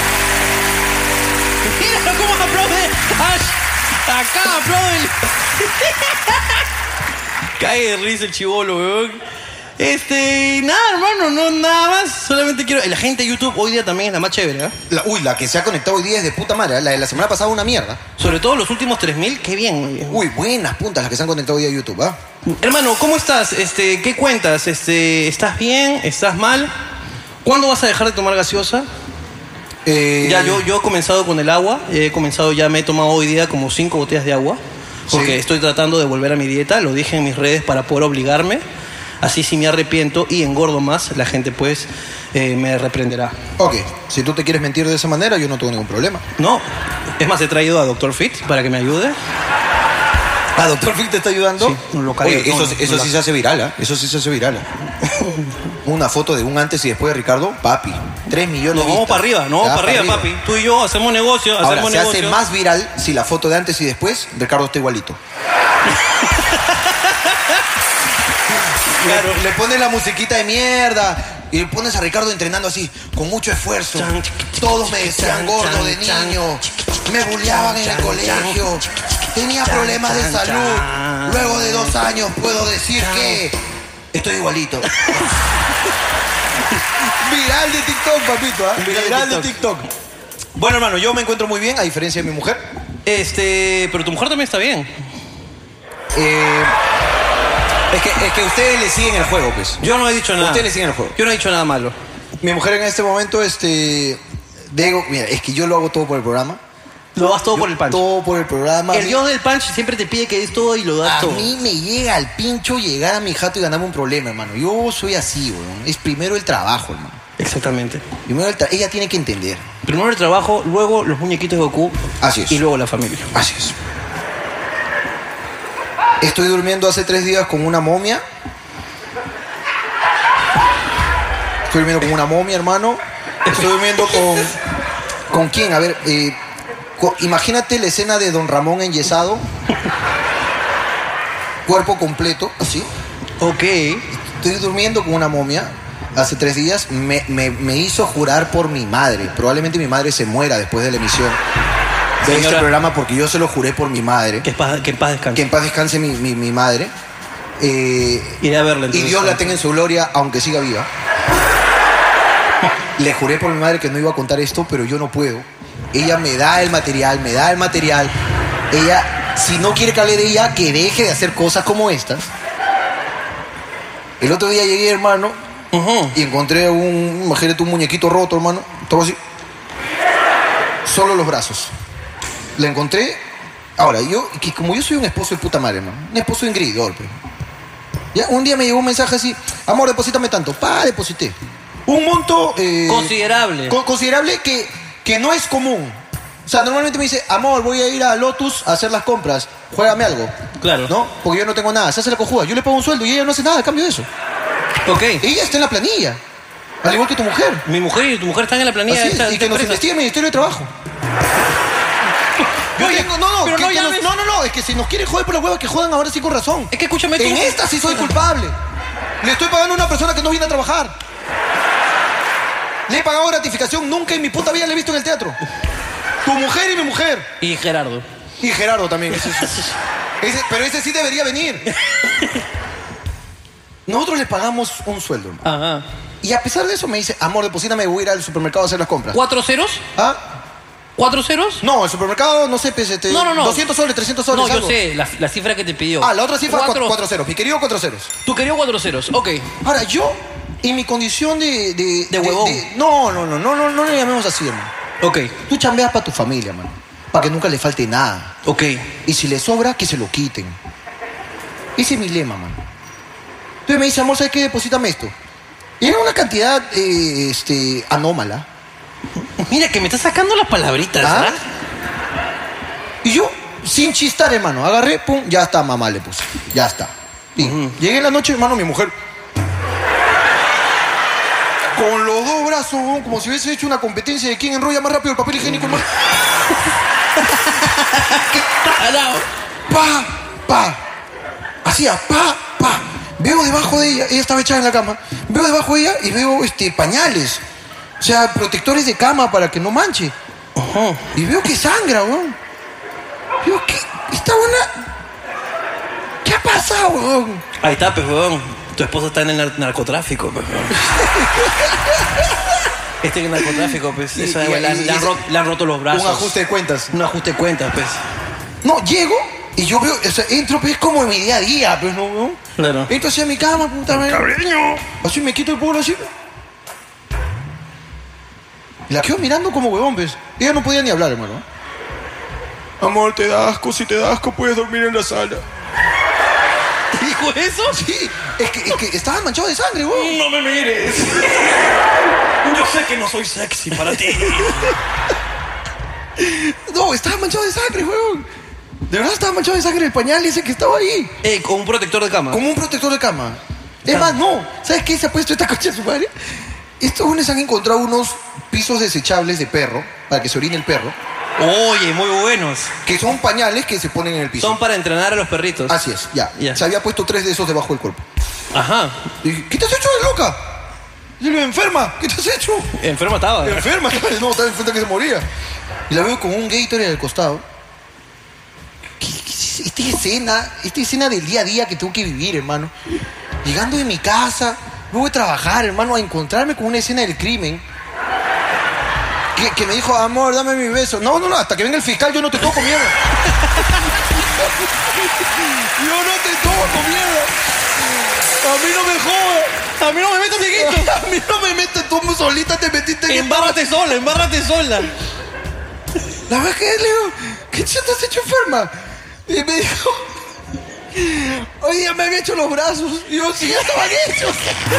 Mira cómo aplaude Ash. Acá aplauden. Cae de risa el chibolo, weón. Este, nada, hermano, no, nada más. Solamente quiero... La gente de YouTube hoy día también es la más chévere, ¿eh? La, uy, la que se ha conectado hoy día es de puta madre. La de la semana pasada una mierda. Sobre todo los últimos tres mil, qué bien. Uy, buenas puntas las que se han conectado hoy día a YouTube, ¿ah? Hermano, ¿cómo estás? Este, ¿qué cuentas? Este, ¿estás bien? ¿Estás mal? ¿Cuándo vas a dejar de tomar gaseosa? Eh... Ya, yo, yo he comenzado con el agua. He comenzado, ya me he tomado hoy día como cinco botellas de agua. Porque Sí. estoy tratando de volver a mi dieta. Lo dije en mis redes para poder obligarme. Así si me arrepiento y engordo más, la gente pues eh, me reprenderá. Ok, si tú te quieres mentir de esa manera, yo no tengo ningún problema. No, es más, he traído a doctor Fit para que me ayude. ¿Ah, doctor Fit te está ayudando? Sí, no lo cargué, Oye, eso, no, eso no, sí no. se hace viral, ¿ah? Eso sí se hace viral. ¿ah? Una foto de un antes y después de Ricardo, papi. Tres millones Nos de vamos vistas. para arriba, nos vamos Ya, para arriba, papi. Tú y yo hacemos negocio, Ahora, hacemos se negocio. hace más viral si la foto de antes y después, Ricardo está igualito. Claro, le pones la musiquita de mierda y le pones a Ricardo entrenando así, con mucho esfuerzo. Todos me decían gordo de niño, me bulleaban en el colegio, tenía problemas de salud. Luego de dos años puedo decir que estoy igualito. Viral de TikTok, papito, ¿ah? Viral de Viral de TikTok. TikTok. Bueno, hermano, yo me encuentro muy bien, a diferencia de mi mujer. Este, pero tu mujer también está bien. Eh, es, que, es que ustedes le siguen el juego, pues. Yo no he dicho nada. Ustedes le siguen el juego. Yo no he dicho nada malo. Mi mujer en este momento, este... Digo, mira, es que yo lo hago todo por el programa. Lo das todo por el punch. Todo por el programa. El dios del punch siempre te pide que des todo y lo das A todo. mí me llega al pincho llegar a mi jato y ganarme un problema, hermano. Yo soy así, weón. Es primero el trabajo, hermano. Exactamente. Primero el tra- Ella tiene que entender. Primero el trabajo, luego los muñequitos de Goku. Así es. Y luego la familia. Así es. Estoy durmiendo hace tres días con una momia. Estoy durmiendo con una momia, hermano. Estoy durmiendo con... ¿Con quién? A ver, eh, co- imagínate la escena de Don Ramón enyesado. Cuerpo completo, así. Ok. Estoy durmiendo con una momia. Hace tres días me, me- me hizo jurar por mi madre. Probablemente mi madre se muera después de la emisión de Señora. este programa porque yo se lo juré por mi madre. Que, en paz- que en paz descanse. Que en paz descanse mi, mi- mi madre. Eh, Iré a verla y entonces. Dios la tenga en su gloria, aunque siga viva. Le juré por mi madre que no iba a contar esto, pero yo no puedo. Ella me da el material, me da el material. Ella, si no quiere que hable de ella, que deje de hacer cosas como estas. El otro día llegué, hermano, y encontré un, imagínate, un muñequito roto, hermano. Todo así. Solo los brazos. La encontré. Ahora, yo, que como yo soy un esposo de puta madre, hermano. Un esposo engreidor, pues. Ya, un día me llegó un mensaje así, amor, deposítame tanto. Pa, deposité. Un monto... eh, Considerable. co- considerable que, que no es común. O sea, normalmente me dice, amor, voy a ir a Lotus a hacer las compras. Juégame algo. Claro. ¿No? Porque yo no tengo nada. Se hace la cojuda. Yo le pago un sueldo y ella no hace nada a cambio de eso. Ok. Ella está en la planilla. Al igual que tu mujer. Mi mujer y tu mujer están en la planilla Así de es, esta, y que nos empresa. investigue el Ministerio de Trabajo. Yo Oye, tengo- no, no, pero que- no que llames. nos- no, no, no, es que si nos quieren joder por la hueva, que jodan ahora sí con razón. Es que escúchame tú. En esta sí soy culpable. Le estoy pagando a una persona que no viene a trabajar. Le he pagado gratificación, nunca en mi puta vida le he visto en el teatro. Tu mujer y mi mujer. Y Gerardo. Y Gerardo también. Ese, ese- ese- pero ese sí debería venir. Nosotros le pagamos un sueldo, hermano. Ajá. Y a pesar de eso me dice, amor, deposítame, voy a ir al supermercado a hacer las compras. ¿Cuatro ceros? ¿Ah? ¿Cuatro ceros? No, el supermercado, no sé, pues, este, No, no, no. doscientos soles, trescientos soles, No, yo algo. sé, la, la cifra que te pidió. Ah, la otra cifra, Cuatro. cuatro, cuatro ceros. Mi querido, cuatro ceros. Tu querido cuatro ceros, ok. Ahora, yo, en mi condición de... De, De huevón. no, no, no, no, no, no le llamemos así, hermano. Ok. Tú chambeas para tu familia, hermano. Para que nunca le falte nada. Ok. Y si le sobra, que se lo quiten. Ese es mi lema, mano. Entonces me dice, amor, ¿sabes qué? Deposítame esto. Y era una cantidad, eh, este, anómala. Mira, que me estás sacando las palabritas, ¿Ah? ¿verdad? Y yo, sin chistar, hermano, agarré, pum, ya está, mamá, le puse. Ya está. Y llegué en la noche, hermano, mi mujer. Con los dos brazos, weón, como si hubiese hecho una competencia de quién enrolla más rápido el papel higiénico, hermano. Pa, pa. Hacía pa, pa. Veo debajo de ella, ella estaba echada en la cama. Veo debajo de ella y veo este, pañales. O sea, protectores de cama para que no manche. Y veo que sangra, weón. Digo, ¿qué? Esta buena... ¿Qué ha pasado, weón? Ahí está, pues, weón. Tu esposa está en el nar- narcotráfico, pues, weón. Este en el narcotráfico, pues. Y- Esa, y- weón, le, han- y- le han ro- le han roto los brazos. Un ajuste de cuentas. Un ajuste de cuentas, pues. No, llego y yo veo, o sea, entro, pues, como en mi día a día, pues, ¿no, weón? Claro. Entro hacia mi cama, puta madre. ¡Cabreño! Así me quito el polo así. Y la quedo mirando como huevón, pues. Ella no podía ni hablar, hermano. Amor, te da asco. Si te da asco, puedes dormir en la sala. ¿Dijo eso? Sí. Es que, es que estaba manchado de sangre, weón. No me mires. Yo sé que no soy sexy para ti. No, estaba manchado de sangre, weón. De verdad estaba manchado de sangre el pañal ese que estaba ahí. Eh, con un protector de cama. Como un protector de cama. Es más, no. ¿Sabes qué se ha puesto esta coche de su madre? Estos jóvenes han encontrado unos pisos desechables de perro, para que se orine el perro. Oye, muy buenos. Que son pañales que se ponen en el piso. Son para entrenar a los perritos. Así es, ya. Ya. Se había puesto tres de esos debajo del cuerpo. Ajá. Y dije, ¿qué te has hecho de loca? Y le digo, enferma, ¿qué te has hecho? Enferma estaba. ¿eh? Enferma, no, estaba enferma que se moría. Y la veo con un Gatorade al costado. ¿Qué, qué es esta escena, esta escena del día a día que tengo que vivir, hermano? Llegando de mi casa, luego de trabajar, hermano, a encontrarme con una escena del crimen. Que, que me dijo, amor, dame mi beso. No, no, no, hasta que venga el fiscal yo no te toco mierda. Yo no te toco mierda. A mí no me jodas. A mí no me metas en esto. A mí no me metas, tú solita te metiste en Embárrate sola, embárrate sola. La vez que le digo, ¿qué te has hecho enferma? Y me dijo, oye, ya me han hecho los brazos. Y yo, sí, ya estaban hechos.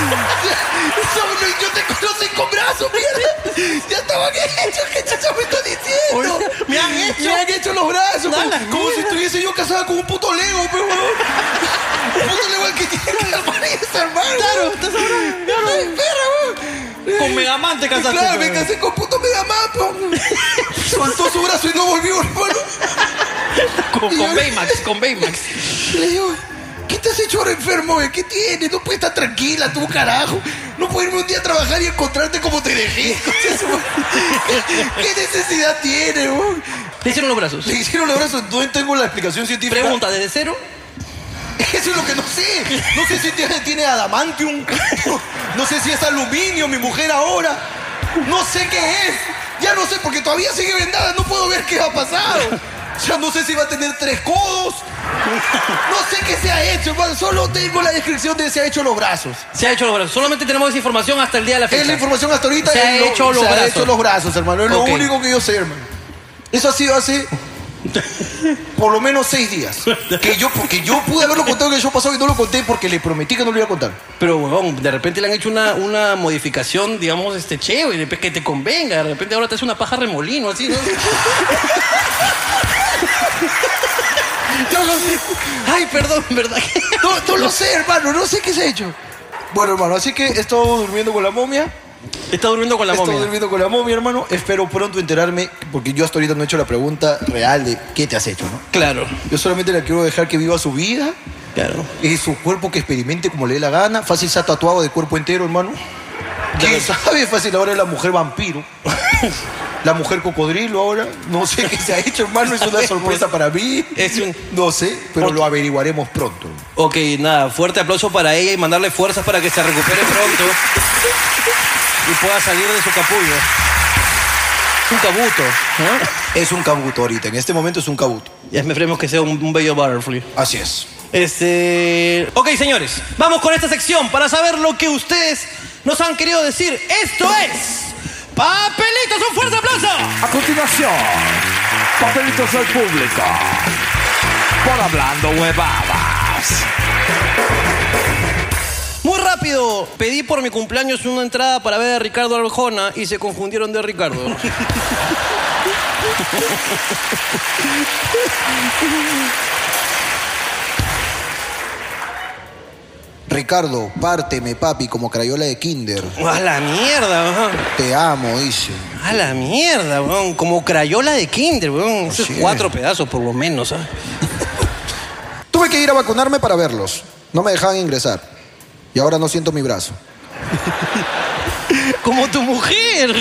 Yo te conocí con brazos, mierda. Ya estaban hechos. ¿Qué chacha me estás diciendo? Oye, me han hecho. Me han hecho los brazos. Da Como, la como si mierda. estuviese yo casada con un puto Lego, pero un puto Lego al que tiene que armar y desarmar. Claro, estás hablando. Claro. Ay, perra, weón. Con Megaman te casaste. Claro, me pues. casé con puto Megaman, weón. Soltó su brazo y no volvió, hermano. Con, Y con yo- Baymax, con Baymax. Le digo, ¿qué te has hecho ahora enfermo, güey? ¿Qué tienes? No puedes estar tranquila, tú, carajo. No puedo irme un día a trabajar y encontrarte como te dejé. ¿Qué necesidad tiene, güey? ¿Te hicieron los brazos? Le hicieron los brazos, no tengo la explicación científica. Pregunta, ¿desde cero? Eso es lo que no sé. No sé si tiene, tiene adamantium. No sé si es aluminio, mi mujer ahora. No sé qué es. Ya no sé, porque todavía sigue vendada. No puedo ver qué ha pasado. Ya no sé si va a tener tres codos. No sé qué se ha hecho, hermano. Solo tengo la descripción de se ha hecho los brazos. Se ha hecho los brazos. Solamente tenemos esa información hasta el día de la fecha. Es la información hasta ahorita. Se es ha lo- hecho los se brazos. ha hecho los brazos, hermano. Es Ok. lo único que yo sé, hermano. Eso ha sido hace por lo menos seis días. Que yo, porque yo pude haberlo contado que yo pasado y no lo conté porque le prometí que no lo iba a contar. Pero, huevón, de repente le han hecho una, una modificación, digamos, este, chévere, que te convenga. De repente ahora te hace una paja remolino, así, ¿no? Yo lo sé. Ay, perdón, ¿verdad? No, no lo sé, hermano. No sé qué se ha hecho. Bueno, hermano, así que he estado durmiendo con la momia. Está durmiendo con la He estado momia. durmiendo con la momia, hermano. Espero pronto enterarme, porque yo hasta ahorita no he hecho la pregunta real de qué te has hecho, ¿no? Claro. Yo solamente le quiero dejar que viva su vida. Claro. Es su cuerpo que experimente como le dé la gana. Fácil se ha tatuado de cuerpo entero, hermano. ¿Quién sabe? Fácil ahora es la mujer vampiro. La mujer cocodrilo ahora. No sé qué se ha hecho, hermano. Es una sorpresa para mí. Es un... No sé, pero lo averiguaremos pronto. Ok, nada, fuerte aplauso para ella y mandarle fuerzas para que se recupere pronto y pueda salir de su capullo. Es un cabuto, ¿no? Es un cabuto ahorita. En este momento es un cabuto. Ya esperemos que sea un, un bello butterfly. Así es. Este... Ok, señores, vamos con esta sección para saber lo que ustedes nos han querido decir. Esto es... ¡Papelitos! ¡Un fuerte aplauso! A continuación, papelitos del público. Por hablando huevadas. Muy rápido, pedí por mi cumpleaños una entrada para ver a Ricardo Arjona y se confundieron de Ricardo. Ricardo, párteme, papi, como crayola de kinder. A la mierda, weón. Te amo, dice. A la mierda, weón. Como crayola de kinder, weón. Esos Así es. cuatro pedazos por lo menos, ¿ah? Tuve que ir a vacunarme para verlos. No me dejaban ingresar. Y ahora no siento mi brazo. Como tu mujer.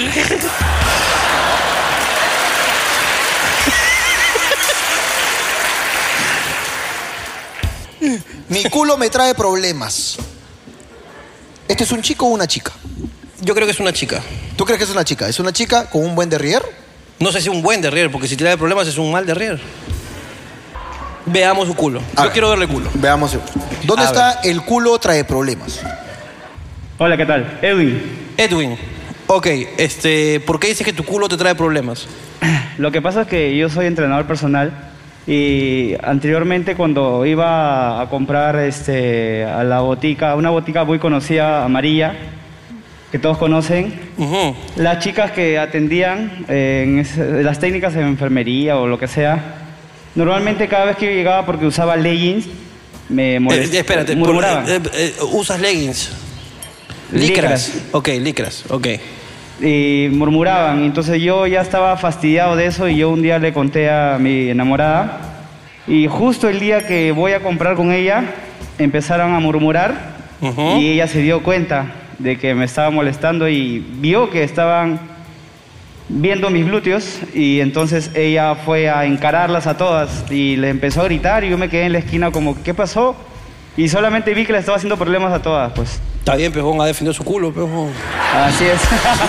Mi culo me trae problemas. ¿Este es un chico o una chica? Yo creo que es una chica. ¿Tú crees que es una chica? ¿Es una chica con un buen derrier? No sé si es un buen derrier, porque si trae problemas es un mal derrier. Veamos su culo. A Yo ver, quiero verle culo. Veamos. ¿Dónde A está el culo trae problemas? Hola, ¿qué tal? Edwin. Edwin. Ok, este, ¿por qué dices que tu culo te trae problemas? Lo que pasa es que yo soy entrenador personal y anteriormente cuando iba a comprar este, a la botica, una botica muy conocida, amarilla, que todos conocen, uh-huh. las chicas que atendían eh, en ese, las técnicas de enfermería o lo que sea, normalmente cada vez que yo llegaba porque usaba leggings, me molestaban. Eh, espérate, murmuraban. por, eh, eh, ¿usas leggings? Licras. Licras. Ok, licras, ok. Y murmuraban, entonces yo ya estaba fastidiado de eso y yo un día le conté a mi enamorada y justo el día que voy a comprar con ella empezaron a murmurar uh-huh. y ella se dio cuenta de que me estaba molestando y vio que estaban viendo mis glúteos y entonces ella fue a encararlas a todas y le empezó a gritar y yo me quedé en la esquina como, ¿qué pasó? Y solamente vi que le estaba haciendo problemas a todas, pues. Está bien, pejón, a defender su culo, pejón. Así es.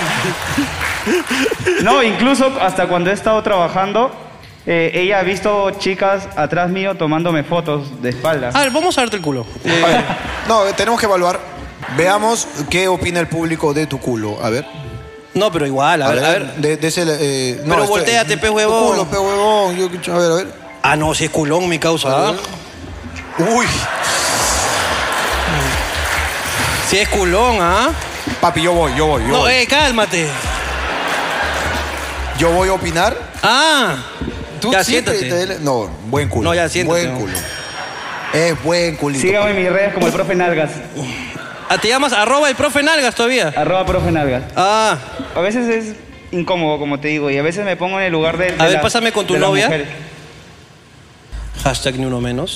No, incluso hasta cuando he estado trabajando, eh, ella ha visto chicas atrás mío tomándome fotos de espaldas. A ver, vamos a verte el culo. Eh, a ver, no, tenemos que evaluar. Veamos qué opina el público de tu culo. A ver. No, pero igual, a, a ver, ver, a ver. De, de ese, eh, no, pero este, volteate, pe huevón. Tu culo, pe huevón. Yo, a ver, a ver. Ah, no, si es culón mi causa. ¿Ah? Uy. Si es culón, ¿ah? Papi, yo voy, yo voy, yo No, voy. eh, cálmate. ¿Yo voy a opinar? Ah. Tú ya, siempre siéntate. Te... No, buen culo. No, ya, siéntate. Buen culo. Es buen culito. Sígame en mis redes como el profe Nalgas. Ah, ¿te llamas arroba el profe Nalgas todavía? Arroba profe Nalgas. Ah. A veces es incómodo, como te digo, y a veces me pongo en el lugar de, de A ver, la, pásame con tu de novia. mujeres. Hashtag ni uno menos.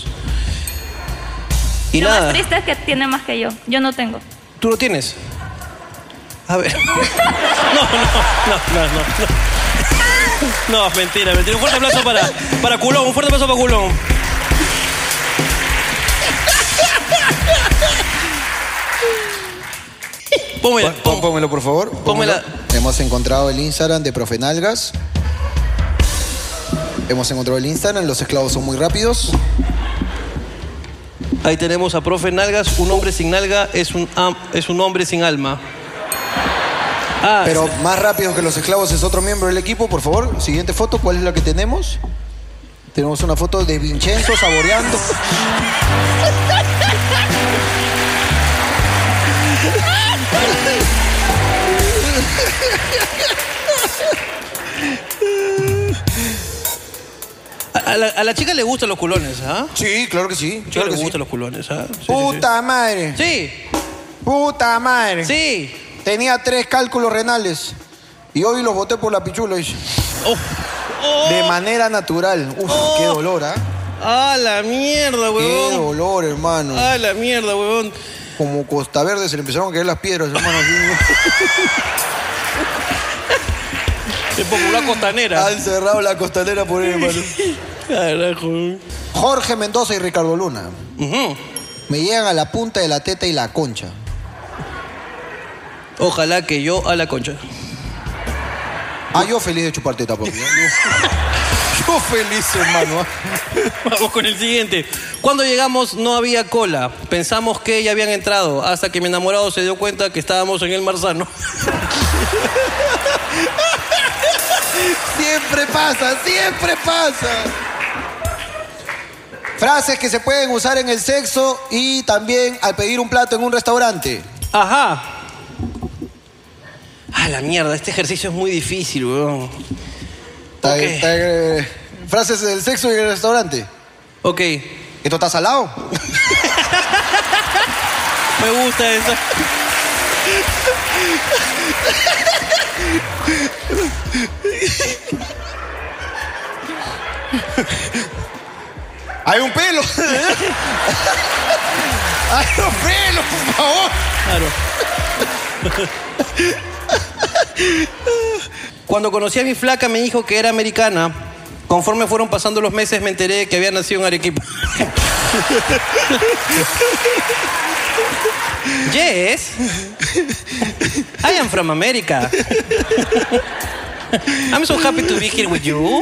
Y Lo nada. más triste es que tiene más que yo. Yo no tengo. ¿Tú lo tienes? A ver. No, no, no, no, no. No, mentira, mentira. Un fuerte aplauso para, para Culón, un fuerte aplauso para Culón. Pómela, pon, pómelo, por favor. Pómela. Hemos encontrado el Instagram de Profe Nalgas. Hemos encontrado el Instagram. Los esclavos son muy rápidos. Ahí tenemos a Profe Nalgas. Un hombre sin nalga es un, es un hombre sin alma. Ah, Pero más rápido que los esclavos es otro miembro del equipo, por favor. Siguiente foto, ¿cuál es la que tenemos? Tenemos una foto de Vincenzo saboreando. A la, a la chica le gustan los culones, ¿ah? Sí, claro que sí. A la chica Claro le que gustan sí. los culones, ¿ah? Sí, Puta madre. Sí, sí. Puta madre. Sí. Tenía tres cálculos renales. Y hoy los boté por la pichula. Oh. Oh. De manera natural. Uf, Oh. qué dolor, ¿ah? ¡Ah, la mierda, huevón! Qué dolor, hermano. ¡Ah, la mierda, huevón! Como Costa Verde se le empezaron a caer las piedras, hermano. El popular costanera. Han cerrado la costanera por él, hermano. Carajo. Jorge Mendoza y Ricardo Luna. Uh-huh. Me llegan a la punta de la teta y la concha. Ojalá que yo a la concha. Ah, yo feliz de chupar teta, papi. Yo feliz, hermano. Vamos con el siguiente. Cuando llegamos no había cola. Pensamos que ya habían entrado hasta que mi enamorado se dio cuenta que estábamos en el Marzano. Siempre pasa, siempre pasa. Frases que se pueden usar en el sexo y también al pedir un plato en un restaurante. Ajá. Ah, la mierda, este ejercicio es muy difícil, weón. Está- Ok. está- eh, frases del sexo y en el restaurante. Ok. ¿Esto está salado? Me gusta eso. ¡Hay un pelo! ¡Hay un pelo, por favor! Claro. Cuando conocí a mi flaca me dijo que era americana Conforme fueron pasando los meses, me enteré de que había nacido en Arequipa. Yes. I am from America. I'm so happy to be here with you.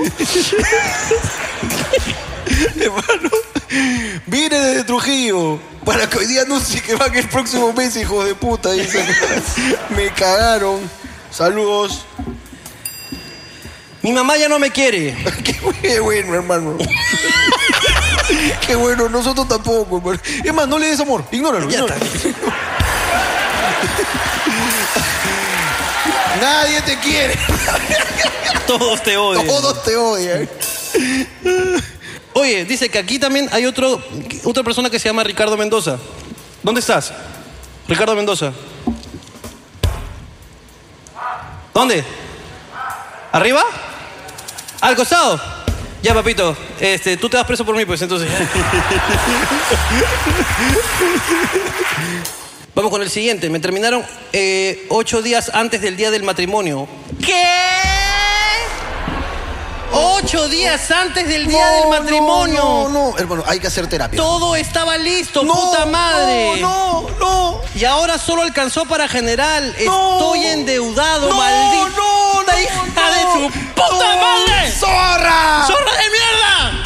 Hermano, vine desde Trujillo para que hoy día anuncie que van el próximo mes, hijos de puta. Dicen. Me cagaron. Saludos. Mi mamá ya no me quiere. Qué bueno, hermano. Qué bueno, nosotros tampoco, hermano. Es más, no le des amor, ignóralo. Ya ignóralo. Nadie te quiere. Todos te odian. Todos te odian. Oye, dice que aquí también hay otro, otra persona que se llama Ricardo Mendoza. ¿Dónde estás? Ricardo Mendoza. ¿Dónde? ¿Arriba? ¿Al costado? Ya, papito, este, tú te vas preso por mí, pues, entonces. Vamos con el siguiente. Me terminaron eh, ocho días antes del día del matrimonio. ¿Qué? Ocho días antes del día no, del matrimonio. No, no, no, hermano, hay que hacer terapia. Todo estaba listo, no, puta madre. No, no, no. Y ahora solo alcanzó para general. No. Estoy endeudado, no, maldito. No, no, hija no, de su puta no, madre. ¡Zorra! ¡Zorra de mierda!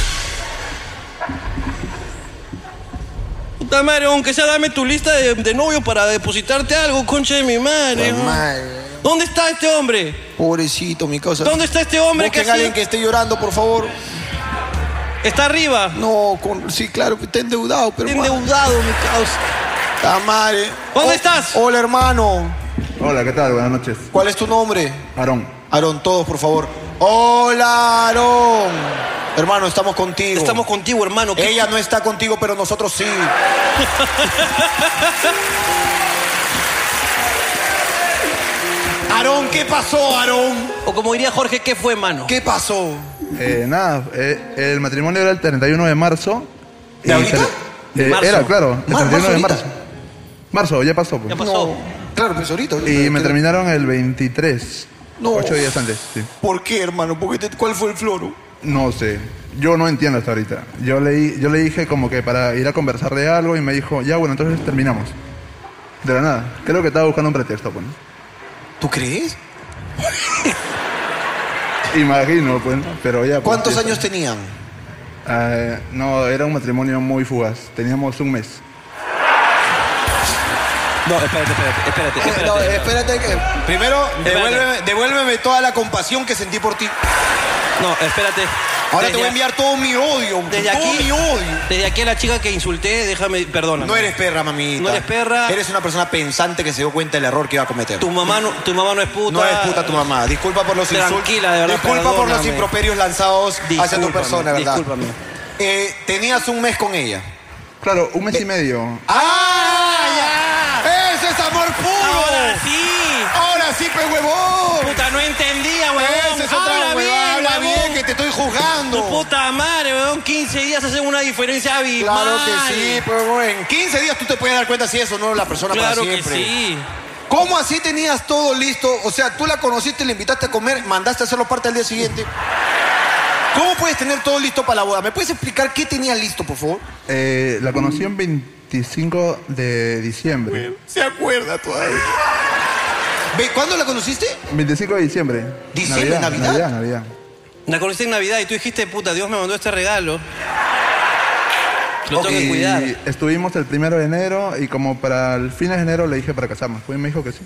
Puta madre, aunque sea dame tu lista de, de novio para depositarte algo, concha de mi madre. Puta madre. ¿Dónde está este hombre? Pobrecito, mi causa. ¿Dónde está este hombre? Busquen que a alguien que esté llorando, por favor. ¿Está arriba? No, con, sí, claro, que está endeudado, pero... Está endeudado, mi causa. ¡Ta madre! ¿Dónde oh, estás? Hola, hermano. Hola, ¿qué tal? Buenas noches. ¿Cuál es tu nombre? Aarón. Aarón, todos, por favor. ¡Hola, Aarón! Hermano, estamos contigo. Estamos contigo, hermano. ¿Qué? Ella no está contigo, pero nosotros sí. Aarón, ¿qué pasó, Aarón? O como diría Jorge, ¿qué fue, mano? ¿Qué pasó? Eh, nada, eh, el matrimonio era el treinta y uno de marzo. ¿De ahorita? Eh, ¿De marzo? Era, claro, el Mar, treinta y uno de ¿marzo marzo. Marzo, ya pasó. Pues. Ya pasó. No, claro, pues ahorita. ahorita. Y me terminaron el veintitrés. No. Ocho días antes, sí. ¿Por qué, hermano? ¿Por qué te- ¿Cuál fue el floro? No sé. Yo no entiendo hasta ahorita. Yo le, yo le dije como que para ir a conversar de algo y me dijo, ya bueno, entonces terminamos. De la nada. Creo que estaba buscando un pretexto, pues. ¿Tú crees? Imagino, pues. Pero ya. Pues, ¿Cuántos sí, años pues. tenían? Eh, no, era un matrimonio muy fugaz. Teníamos un mes. No, espérate, espérate, espérate. espérate. No, espérate que... Primero, devuélveme, devuélveme toda la compasión que sentí por ti. No, espérate. Ahora Desde te voy a a- enviar todo mi odio. Desde todo aquí, mi odio. desde aquí a la chica que insulté, déjame, perdóname. No eres perra, mamita. No eres perra. Eres una persona pensante que se dio cuenta del error que iba a cometer. Tu mamá no, tu mamá no es puta. No es puta tu mamá. Disculpa por los insultos. Tranquila, de verdad, Disculpa por los perdóname. improperios lanzados hacia tu Discúlpame, persona, ¿verdad? discúlpame. Eh, tenías un mes con ella. Claro, un mes y medio. ¡Ah, ya! ¡Ese es amor puro! Ahora sí. ¡Ahora sí, pues, huevón! Puta, no entendía, huevón. Esa es otra Habla huevada, bien, habla huevón. bien, que te estoy juzgando. Tu puta madre, weón. quince días hacen una diferencia abismal. Claro que sí, pero en quince días tú te puedes dar cuenta si eso no es la persona Claro para que siempre. sí. ¿Cómo así tenías todo listo? O sea, tú la conociste, le invitaste a comer, mandaste a hacerlo parte al día siguiente. ¿Cómo puedes tener todo listo para la boda? ¿Me puedes explicar qué tenías listo, por favor? Eh, la conocí el veinticinco de diciembre. Se acuerda todavía. Ve, ¿cuándo la conociste? veinticinco de diciembre. ¿Diciembre, Navidad? Navidad, Navidad. La conociste en Navidad y tú dijiste, puta, Dios me mandó este regalo. Lo tengo que Y cuidar. estuvimos el primero de enero y como para el fin de enero le dije para casarnos. Pues me dijo que sí.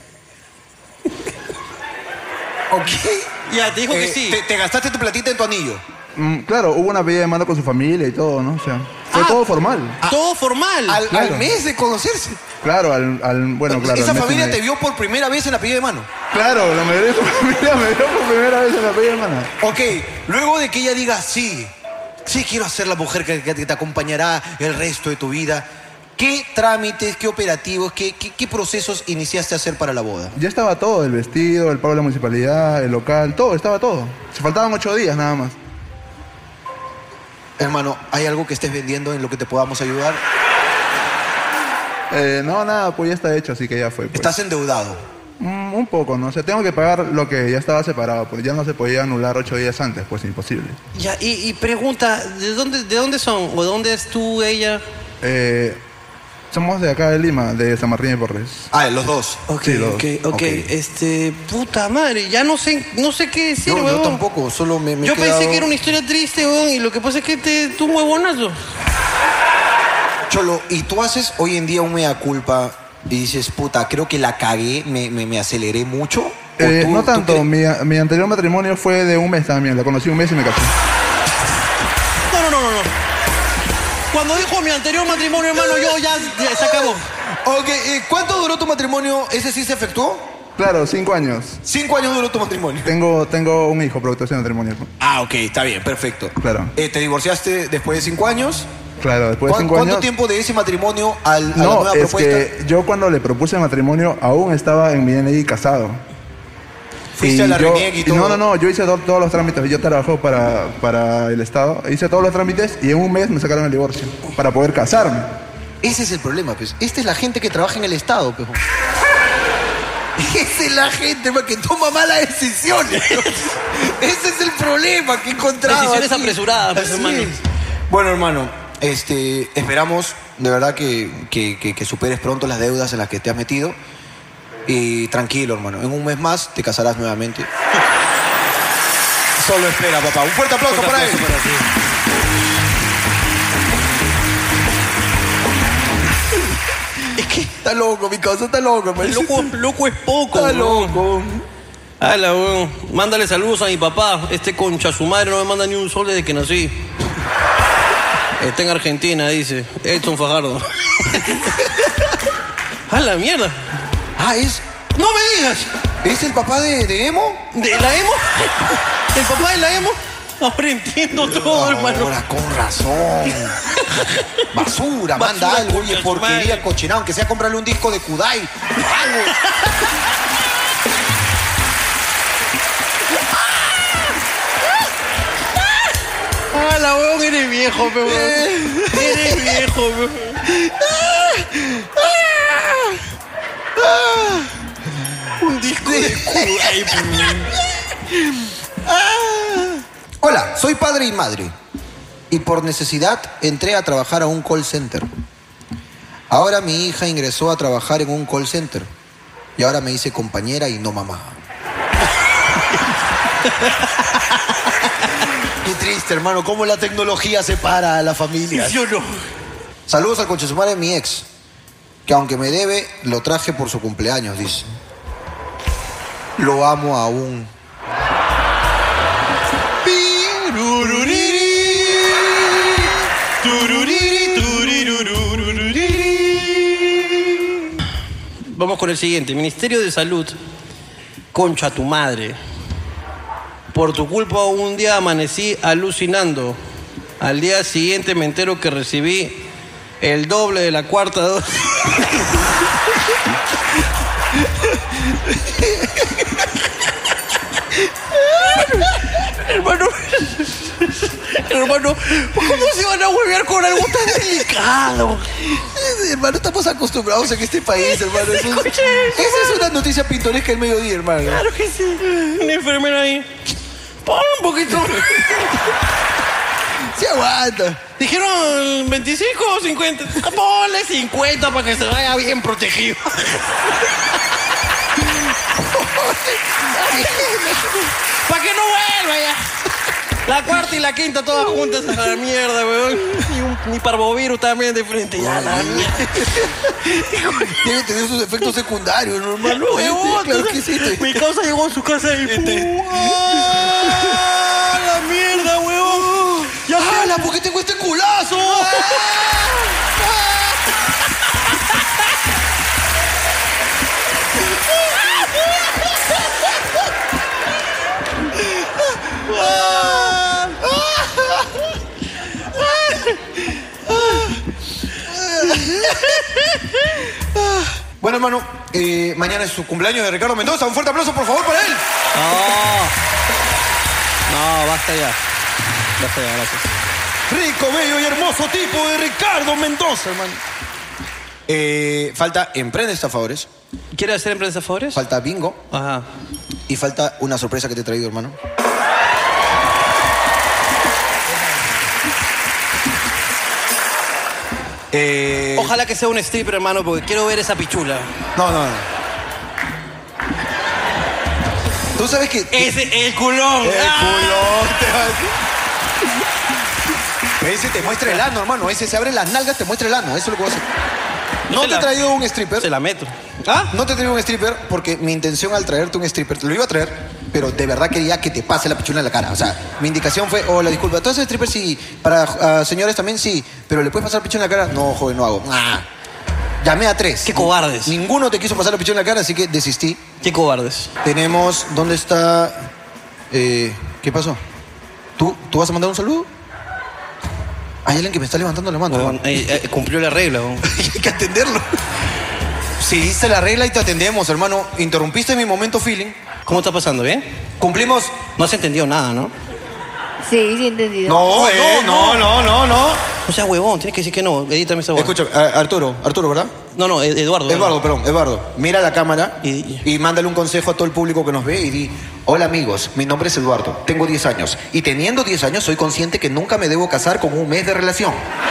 Ok. Ya, te dijo que Eh, sí. Te, te gastaste tu platita en tu anillo. Mm, claro, hubo una pedida de mano con su familia y todo, ¿no? O sea, fue Ah. todo formal. Todo formal. Al, Claro. al mes de conocerse. Claro, al, al- bueno, claro. Esa al mes y familia medio. te vio por primera vez en la pedida de mano. Claro, la mayoría de su familia me vio por primera vez en la pedida de mano. Ok, luego de que ella diga sí, sí quiero ser la mujer que, que te acompañará el resto de tu vida, ¿qué trámites, qué operativos, qué, qué, qué procesos iniciaste a hacer para la boda? Ya estaba todo, el vestido, el pago de la municipalidad, el local, todo, estaba todo. Se faltaban ocho días nada más. Hermano, ¿hay algo que estés vendiendo en lo que te podamos ayudar? Eh, no, nada, pues ya está hecho, así que ya fue. Pues. Estás endeudado. Mm, un poco, ¿no? O sea, tengo que pagar lo que ya estaba separado, porque ya no se podía anular ocho días antes, pues imposible. Ya, y, y pregunta, ¿de dónde, ¿de dónde son? ¿O de dónde es tú, ella? Eh, somos de acá de Lima, de San Martín de Porres. Ah, los dos. Ok, Sí, los ok, dos. ok. Este, puta madre, ya no sé, no sé qué decir, No, yo huevón. tampoco, solo me, me he Yo pensé quedado- que era una historia triste, huevón, y lo que pasa es que te, tú un huevonazo. Cholo, ¿y tú haces hoy en día un mea culpa y dices, puta, creo que la cagué, me, me, me aceleré mucho? ¿O Eh, tú- no tú tanto, cre- mi, mi anterior matrimonio fue de un mes también, la conocí un mes y me casé. No, no, no, no, no. Cuando dijo mi anterior matrimonio, hermano, yo ya, ya se acabó. Ok, eh, ¿cuánto duró tu matrimonio? ¿Ese sí se efectuó? Claro, cinco años. Cinco años duró tu matrimonio. Tengo, tengo un hijo, producto de matrimonio. Ah, ok, está bien, perfecto. Claro, Eh, ¿Te divorciaste después de cinco años? claro, después de ¿Cuán- cinco ¿Cuánto años... tiempo de ese matrimonio al, a la No, nueva es propuesta? que yo cuando le propuse matrimonio aún estaba en mi D N I casado. Fuiste a la yo- RENIEC y todo. No, no, no, yo hice to- todos los trámites. Yo trabajo para, para el Estado. Hice todos los trámites y en un mes me sacaron el divorcio para poder casarme. Ese es el problema, pues. Esta es la gente que trabaja en el Estado, pues. Esa es la gente pues, que toma malas decisiones. Ese es el problema que he encontrado. Decisiones aquí. apresuradas, pues, Así hermano. es. Bueno, hermano, este, esperamos de verdad que, que, que- que superes pronto las deudas en las que te has metido. Y tranquilo, hermano. En un mes más te casarás nuevamente. Solo espera, papá. Un fuerte aplauso Fuerte para él. aplauso para ti. Es que está loco, mi causa está loco. parece. Loco, loco es poco. Está huevón. loco. Ala, weón. Mándale saludos a mi papá. Este concha su madre no me manda ni un sol desde que nací. Está en Argentina, dice. Edson Fajardo. A la mierda. Ah, es. ¡No me digas! ¿Es el papá de, de Emo? ¿De la emo? ¿El papá de la emo? Ahora entiendo todo, hermano. Ahora, con razón. Basura, manda Basura, algo, oye, concha su porquería, madre. cochinado, aunque sea comprarle un disco de Kudai. Algo. Ah, la weón, eres viejo, pe, weón. Eres viejo, weón. Un disco de Kudai, Hola, soy padre y madre. Y por necesidad entré a trabajar a un call center. Ahora mi hija ingresó a trabajar en un call center. Y ahora me dice compañera y no mamá. Qué triste, hermano, cómo la tecnología separa a la familia. ¿Sí o no? Saludos al conchesumare de mi ex, que aunque me debe, lo traje por su cumpleaños, dice. Lo amo aún. Vamos con el siguiente. Ministerio de Salud. Concha tu madre. Por tu culpa un día amanecí alucinando. Al día siguiente me entero que recibí el doble de la cuarta dosis. Hermano, hermano, ¿cómo se van a huevear con algo tan delicado? Hermano, estamos acostumbrados en este país, hermano. Eso es- esa es una noticia pintoresca del mediodía, hermano. Claro que sí. Una enfermera ahí. Pon un poquito. Se aguanta. Dijeron veinticinco o cincuenta. Ponle cincuenta para que se vaya bien protegido. Para que no vuelva ya. La cuarta y la quinta todas juntas a la mierda, weón. Y un, ni parvovirus también de frente. Ya la mierda. Debe tener sus efectos secundarios, ¿no, hermano? Huevón, Claro que sí. te- Mi causa llegó a su casa y... ¡Ah, la mierda, huevón! ¡Ya ¡Hala, por qué tengo este culazo! Bueno, hermano, eh, mañana es su cumpleaños de Ricardo Mendoza. Un fuerte aplauso, por favor, para él. No. No, basta ya. Basta ya, gracias. Rico, bello y hermoso tipo de Ricardo Mendoza, hermano. Eh, falta Emprende Estafadores. ¿Quieres hacer Emprende Estafadores? Falta Bingo. Ajá. Y falta una sorpresa que te he traído, hermano. Eh... Ojalá que sea un stripper, hermano, porque quiero ver esa pichula. No, no, no. Tú sabes que... Ese, el culón. El ¡Ah! culón, te va a decir. Ese te muestra el ano, hermano. Ese se abre las nalgas, te muestra el ano. Eso es lo que voy a hacer. No te he traído un stripper. Se la meto. ¿Ah? No te he traído un stripper porque mi intención al traerte un stripper, te lo iba a traer, pero de verdad quería que te pase la pichula en la cara. O sea, mi indicación fue, hola, disculpa, ¿tú haces stripper? Sí. Para uh, señores también, sí. Pero ¿le puedes pasar la pichula en la cara? No, joven, no hago. Ah. Llamé a tres. Qué cobardes. Ninguno te quiso pasar la pichula en la cara, así que desistí. Qué cobardes. Tenemos, ¿dónde está? Eh, ¿Qué pasó? ¿Tú, ¿Tú vas a mandar un saludo? Hay alguien que me está levantando la mano. No, eh, eh, cumplió la regla. Hay que atenderlo. Si hice la regla y te atendemos, hermano. Interrumpiste mi momento feeling. ¿Cómo está pasando? ¿Bien? Cumplimos. No has entendido nada, ¿no? Sí, sí, entendido. No, eh, no, no, no, no. O sea, huevón, tienes que decir que no. Edítame esa huevón. Escucha, a- Arturo, Arturo, ¿verdad? No, no, Ed- Eduardo. Eduardo, perdón, Eduardo. Mira la cámara y, y mándale un consejo a todo el público que nos ve y di, hola amigos, mi nombre es Eduardo, tengo diez años y teniendo diez años soy consciente que nunca me debo casar con un mes de relación.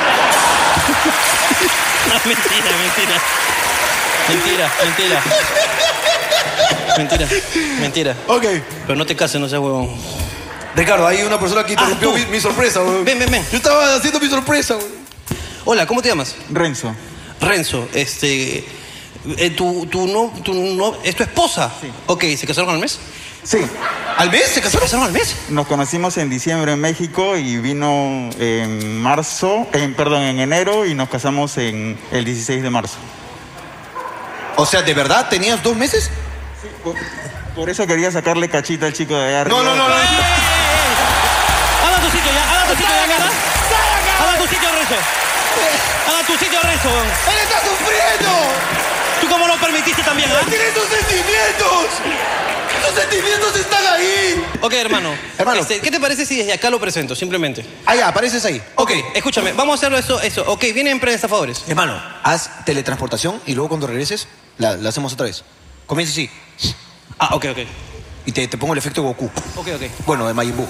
No, mentira, mentira. Mentira, mentira. Mentira, mentira. Ok. Pero no te cases, no seas huevón. Ricardo, hay una persona que interrumpió Ah, tú. mi, mi sorpresa, weón. Ven, ven, ven. Yo estaba haciendo mi sorpresa, weón. Hola, ¿cómo te llamas? Renzo. Renzo, este... eh, tu, tu, no, tu no, ¿es tu esposa? Sí. Ok, ¿se casaron al mes? Sí. ¿Al mes? ¿Se casaron? ¿Se casaron al mes? Nos conocimos en diciembre en México y vino en marzo, en, perdón, en enero y nos casamos en el dieciséis de marzo. O sea, ¿de verdad tenías dos meses? Sí, por, por eso quería sacarle cachita al chico de allá arriba. No, no, no, no. Haga tu sitio ya, haga tu sitio ya, cara. Haga tu sitio, Renzo. Haga tu sitio, Renzo. ¡Él está sufriendo! ¿Tú cómo lo permitiste también, ah? ¡Tiene tus sentimientos! ¡Tus sentimientos están ahí! Ok, hermano. Hermano. Este, ¿qué te parece si desde acá lo presento, simplemente? Ah, ya, apareces ahí. Ok, escúchame, vamos a hacerlo eso, eso. Ok, vienen Emprende Estafadores. Hermano, haz teletransportación y luego cuando regreses, la, la hacemos otra vez. Comienza así. Ah, ok, ok. Y te, te pongo el efecto de Goku. Ok, ok. Bueno, de Majin Buu.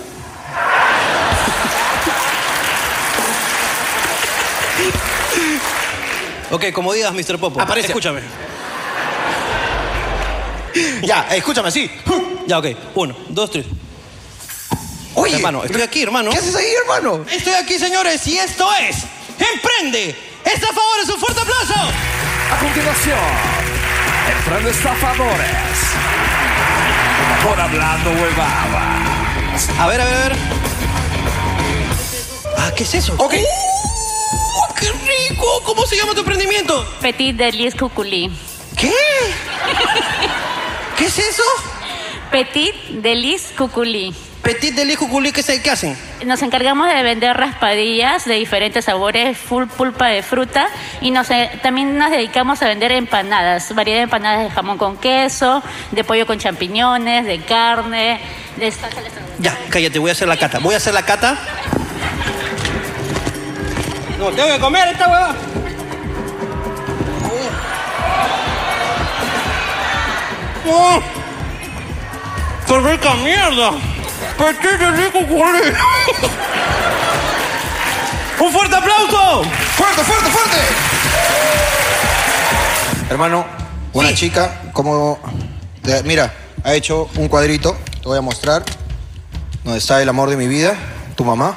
Ok, como digas, mister Popo. Aparece. Escúchame. Ya, escúchame así. Ya, ok. Uno, dos, tres. Oye, hermano, estoy aquí, hermano. ¿Qué haces ahí, hermano? Estoy aquí, señores, y esto es Emprende Estafadores. Un fuerte aplauso. A continuación, Emprende Estafadores. Por Hablando Huevadas. A ver, a ver, a ver. Ah, ¿qué es eso? Ok. ¡Uh, ¡Qué rico! ¿Cómo se llama tu emprendimiento? Petit Delis Cuculí. ¿Qué? ¿Qué es eso? Petit Delis Cuculí. Petit Delis Cuculí, ¿qué, se- ¿qué hacen? Nos encargamos de vender raspadillas de diferentes sabores, full pulpa de fruta, y nos, eh, también nos dedicamos a vender empanadas, variedad de empanadas de jamón con queso, de pollo con champiñones, de carne, de salsa de cerdo. Ya, cállate, voy a hacer la cata. Voy a hacer la cata. No, tengo que comer esta hueva. ¡Oh! ¡Qué rica mierda! ¡Petit Delis Cuculí! ¡Un fuerte aplauso! ¡Fuerte, fuerte, fuerte! Hermano, una Sí. chica, como... de- mira, ha hecho un cuadrito, te voy a mostrar, donde está el amor de mi vida, tu mamá.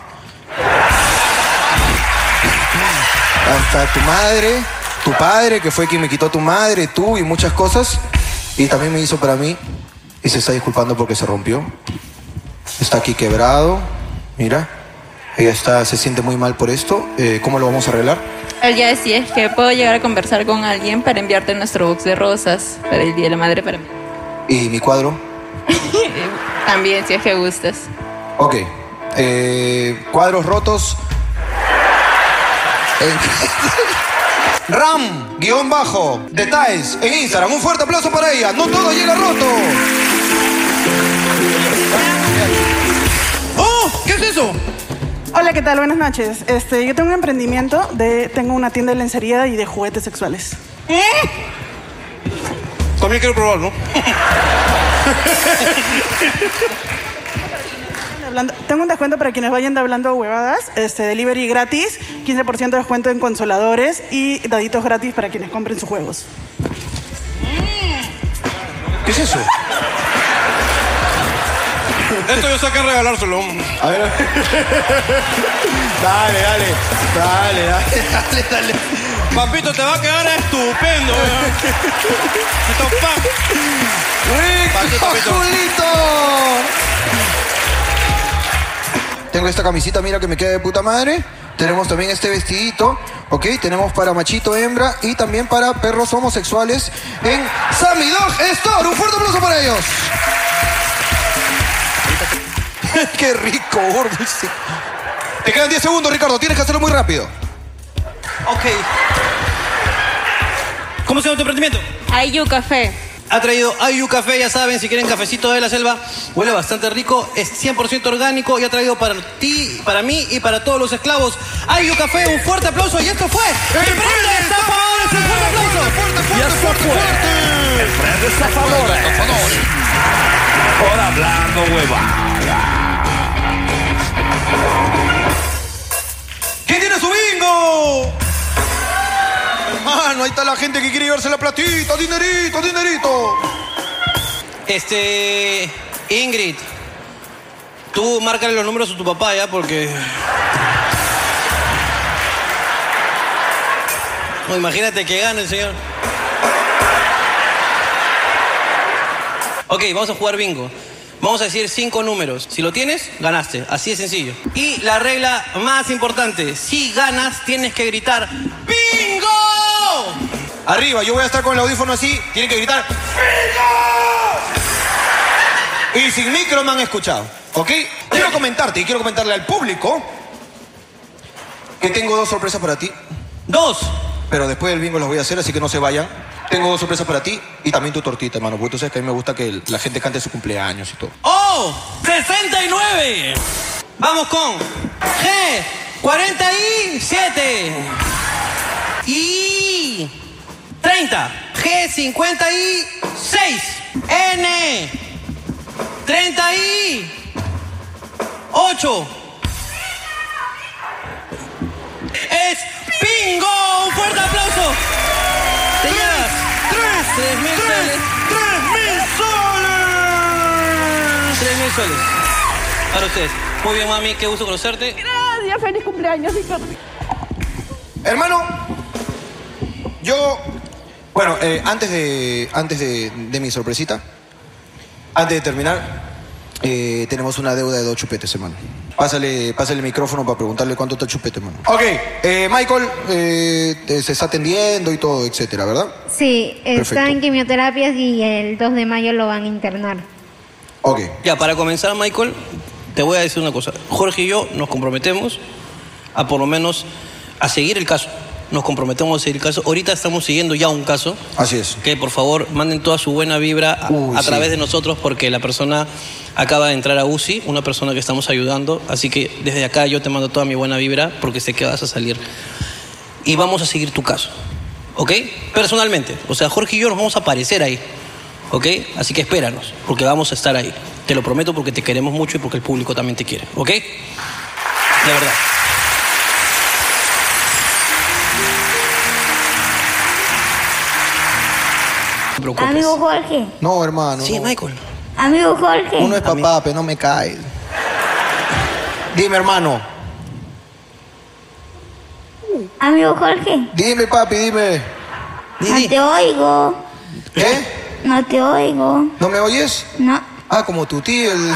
Hasta tu madre, tu padre, que fue quien me quitó tu madre, tú y muchas cosas. Y también me hizo para mí, y se está disculpando porque se rompió. Está aquí quebrado, mira. Ella está, se siente muy mal por esto. Eh, ¿Cómo lo vamos a arreglar? Él ya decía es que puedo llegar a conversar con alguien para enviarte nuestro box de rosas para el Día de la Madre para mí. Y mi cuadro. También, si es que gustas. Ok. Eh, cuadros rotos. En- Ram, guión bajo, detalles en Instagram. Un fuerte aplauso para ella. No todo llega roto. ¡Oh! ¿Qué es eso? Hola, ¿qué tal? Buenas noches. Este, yo tengo un emprendimiento de... Tengo una tienda de lencería y de juguetes sexuales. ¿Eh? También quiero probar, ¿no? Tengo un descuento para quienes vayan de Hablando Huevadas. Este, delivery gratis, quince por ciento de descuento en consoladores y daditos gratis para quienes compren sus juegos. ¿Qué es eso? Esto yo saqué a regalárselo. A ver. Dale, dale. Dale, dale, dale, dale. Papito, te va a quedar estupendo. Esto, pa. ¡Rico, Julito! Tengo esta camisita, mira que me queda de puta madre. Tenemos también este vestidito, ¿ok? Tenemos para machito, hembra y también para perros homosexuales en Sammy Dog Store. Un fuerte aplauso para ellos. Qué rico, gordo. Te quedan diez segundos, Ricardo. Tienes que hacerlo muy rápido. Ok. ¿Cómo se llama tu emprendimiento? Ayu Café. Ha traído Ayu Café, ya saben, si quieren cafecito de la selva, huele bastante rico, es cien por ciento orgánico y ha traído para ti, para mí y para todos los esclavos. Ayu Café, un fuerte aplauso y esto fue Emprende Estafadores, un fuerte aplauso. Y esto fue Emprende Estafadores. Por Hablando Huevada. ¿Quién tiene su bingo? Hermano, ahí está la gente que quiere llevarse la platita. Dinerito, dinerito. Este... Ingrid, tú márcale los números a tu papá ya, porque... No, imagínate que gane el señor. Ok, vamos a jugar bingo. Vamos a decir cinco números. Si lo tienes, ganaste. Así de sencillo. Y la regla más importante. Si ganas, tienes que gritar ¡Bingo! Arriba, yo voy a estar con el audífono así. Tienen que gritar ¡Bingo! Y sin micro me han escuchado. ¿Ok? Quiero comentarte y quiero comentarle al público que tengo dos sorpresas para ti. ¡Dos! Pero después del bingo los voy a hacer, así que no se vayan. Tengo dos sorpresas para ti y también tu tortita, hermano. Porque tú sabes que a mí me gusta que la gente cante su cumpleaños y todo. ¡Oh! ¡sesenta y nueve! Vamos con G, cuarenta y siete. Y treinta. G, cincuenta y seis. N, treinta y ocho. Es bingo. Un fuerte aplauso. Te llevas tres, tres mil soles. ¡Tres mil soles! Tres mil soles. Para ustedes. Muy bien, mami. Qué gusto conocerte. Gracias, feliz cumpleaños, Ricardo. Hermano, yo... Bueno, eh, antes, de, antes de, de mi sorpresita, antes de terminar, eh, tenemos una deuda de dos chupetes, hermano. Pásale, pásale el micrófono para preguntarle cuánto está el chupete, hermano. Ok, eh, Michael eh, se está atendiendo y todo, etcétera, ¿verdad? Sí, está Perfecto. en quimioterapias y el dos de mayo lo van a internar. Ok. Ya, para comenzar, Michael, te voy a decir una cosa. Jorge y yo nos comprometemos a por lo menos a seguir el caso. Nos comprometemos a seguir el caso. Ahorita estamos siguiendo ya un caso. Así es. Que por favor manden toda su buena vibra a, Uy, a sí. través de nosotros, porque la persona acaba de entrar a U C I, una persona que estamos ayudando. Así que desde acá yo te mando toda mi buena vibra porque sé que vas a salir. Y vamos a seguir tu caso. ¿Ok? Personalmente. O sea, Jorge y yo nos vamos a aparecer ahí. ¿Ok? Así que espéranos, porque vamos a estar ahí. Te lo prometo porque te queremos mucho y porque el público también te quiere. ¿Ok? De verdad. No te preocupes. Amigo Jorge. No, hermano. Sí, no. Michael. Amigo Jorge. Uno es papá, pero no me cae. Dime, hermano. Amigo Jorge. Dime, papi, dime. No te oigo. ¿Qué? No te oigo. ¿No me oyes? No. Ah, como tu tío. El...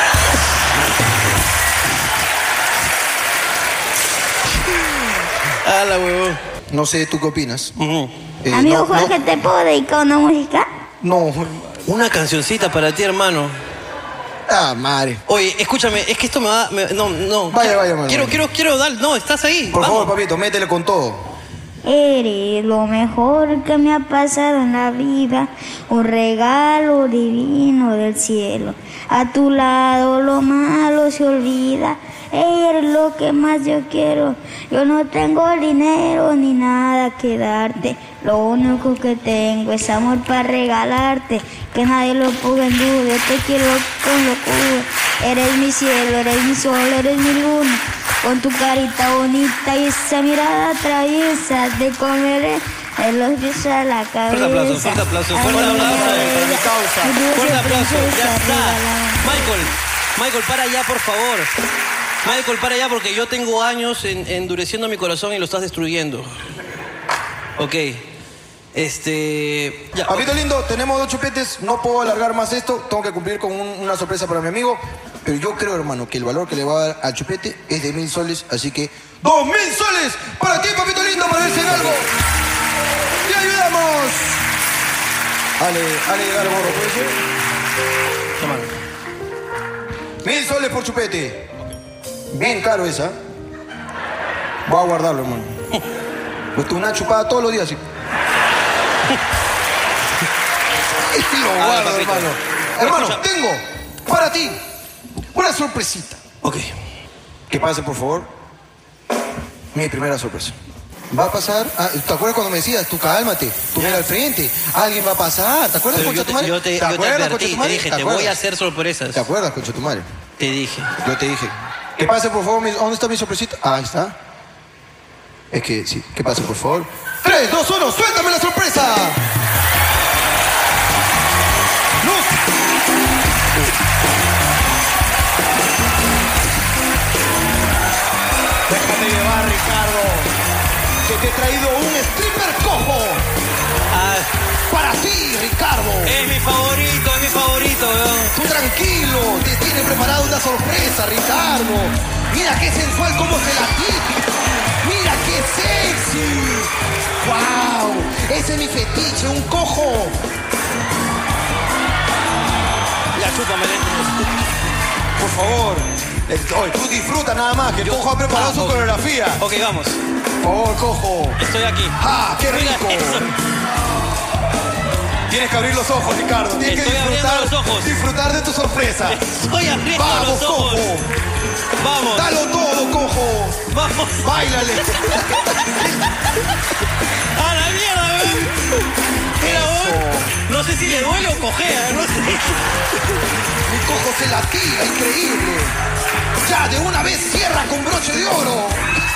Hala, huevón. No sé, ¿tú qué opinas? Uh-huh. Eh, Amigo no, Jorge, ¿te puedo dedicar una música? No. Una cancioncita para ti, hermano. Ah, madre. Oye, escúchame, es que esto me va... me- no, no. Vaya, quiero, vaya, hermano. Quiero, quiero, quiero dar... No, estás ahí. Por Vamos. favor, papito, métele con todo. Eres lo mejor que me ha pasado en la vida, un regalo divino del cielo. A tu lado lo malo se olvida, eres lo que más yo quiero. Yo no tengo dinero ni nada que darte, lo único que tengo es amor para regalarte. Que nadie lo ponga en duda, te quiero con locura. Eres mi cielo, eres mi sol, eres mi luna. Con tu carita bonita y esa mirada traviesa, te comeré en los pies a la cabeza. Fuerte aplauso, fuerte aplauso, fuerte aplauso. Fuerte aplauso, ya está. Michael, Michael, para allá, por favor. Michael, para allá porque yo tengo años en, endureciendo mi corazón y lo estás destruyendo. Ok. Este... Ya. Papito lindo, tenemos dos chupetes, no puedo alargar más esto, tengo que cumplir con un- una sorpresa para mi amigo, pero yo creo, hermano, que el valor que le va a dar al chupete es de mil soles, así que ¡dos mil soles para ti, papito lindo, para verse en algo! ¡Te ayudamos! Ale, ale, llegar gorro, ¿puede ser? Toma. Mil soles por chupete. Bien caro esa. Voy a guardarlo, hermano. Pues tú una chupada todos los días, sí. Y lo Ah, guardo, papito. hermano. Hermano, tengo para ti una sorpresita. Ok. Que pase, por favor. Mi primera sorpresa. Va a pasar. Ah, ¿te acuerdas cuando me decías, tú cálmate, tú mira al frente, alguien va a pasar? ¿Te acuerdas, Pero Concha yo te, tu madre? yo te, ¿Te yo te acuerdas, advertí, Concha tu te madre? dije, ¿Te te voy a acuerdas? hacer sorpresas. ¿Te acuerdas, Concha tu madre? Te dije. Yo te dije. Que pase, por favor, mi- ¿dónde está mi sorpresita? Ah, ahí está. Es que sí, que pase, por favor. tres, dos, uno, suéltame la sorpresa. ¡Luz! Déjate llevar, Ricardo. Que te he traído un stripper cojo. Para ti, Ricardo. Es mi favorito, es mi favorito, weón. Tú tranquilo, te tiene preparada una sorpresa, Ricardo. Mira qué sensual cómo se la tiene. Mira qué sexy. ¡Wow! Ese es mi fetiche, un cojo. Ya, chúpame. Por favor. Eh, Oye, tú disfruta nada más, que el cojo ha preparado Ah, su ok. coreografía. Ok, vamos. Por favor, cojo. Estoy aquí. ¡Ah, qué Mira rico! eso. Tienes que abrir los ojos, Ricardo. Tienes Estoy que abriendo disfrutar, los ojos. disfrutar de tu sorpresa. Estoy abriendo Vamos, los ojos. cojo. Vamos. Dalo todo, cojo. Vamos. Báilale. ¡A la mierda, weón! Mira, weón. No sé si le duele o cojea, no sé. Mi cojo se la tira, increíble. Ya, de una vez cierra con broche de oro.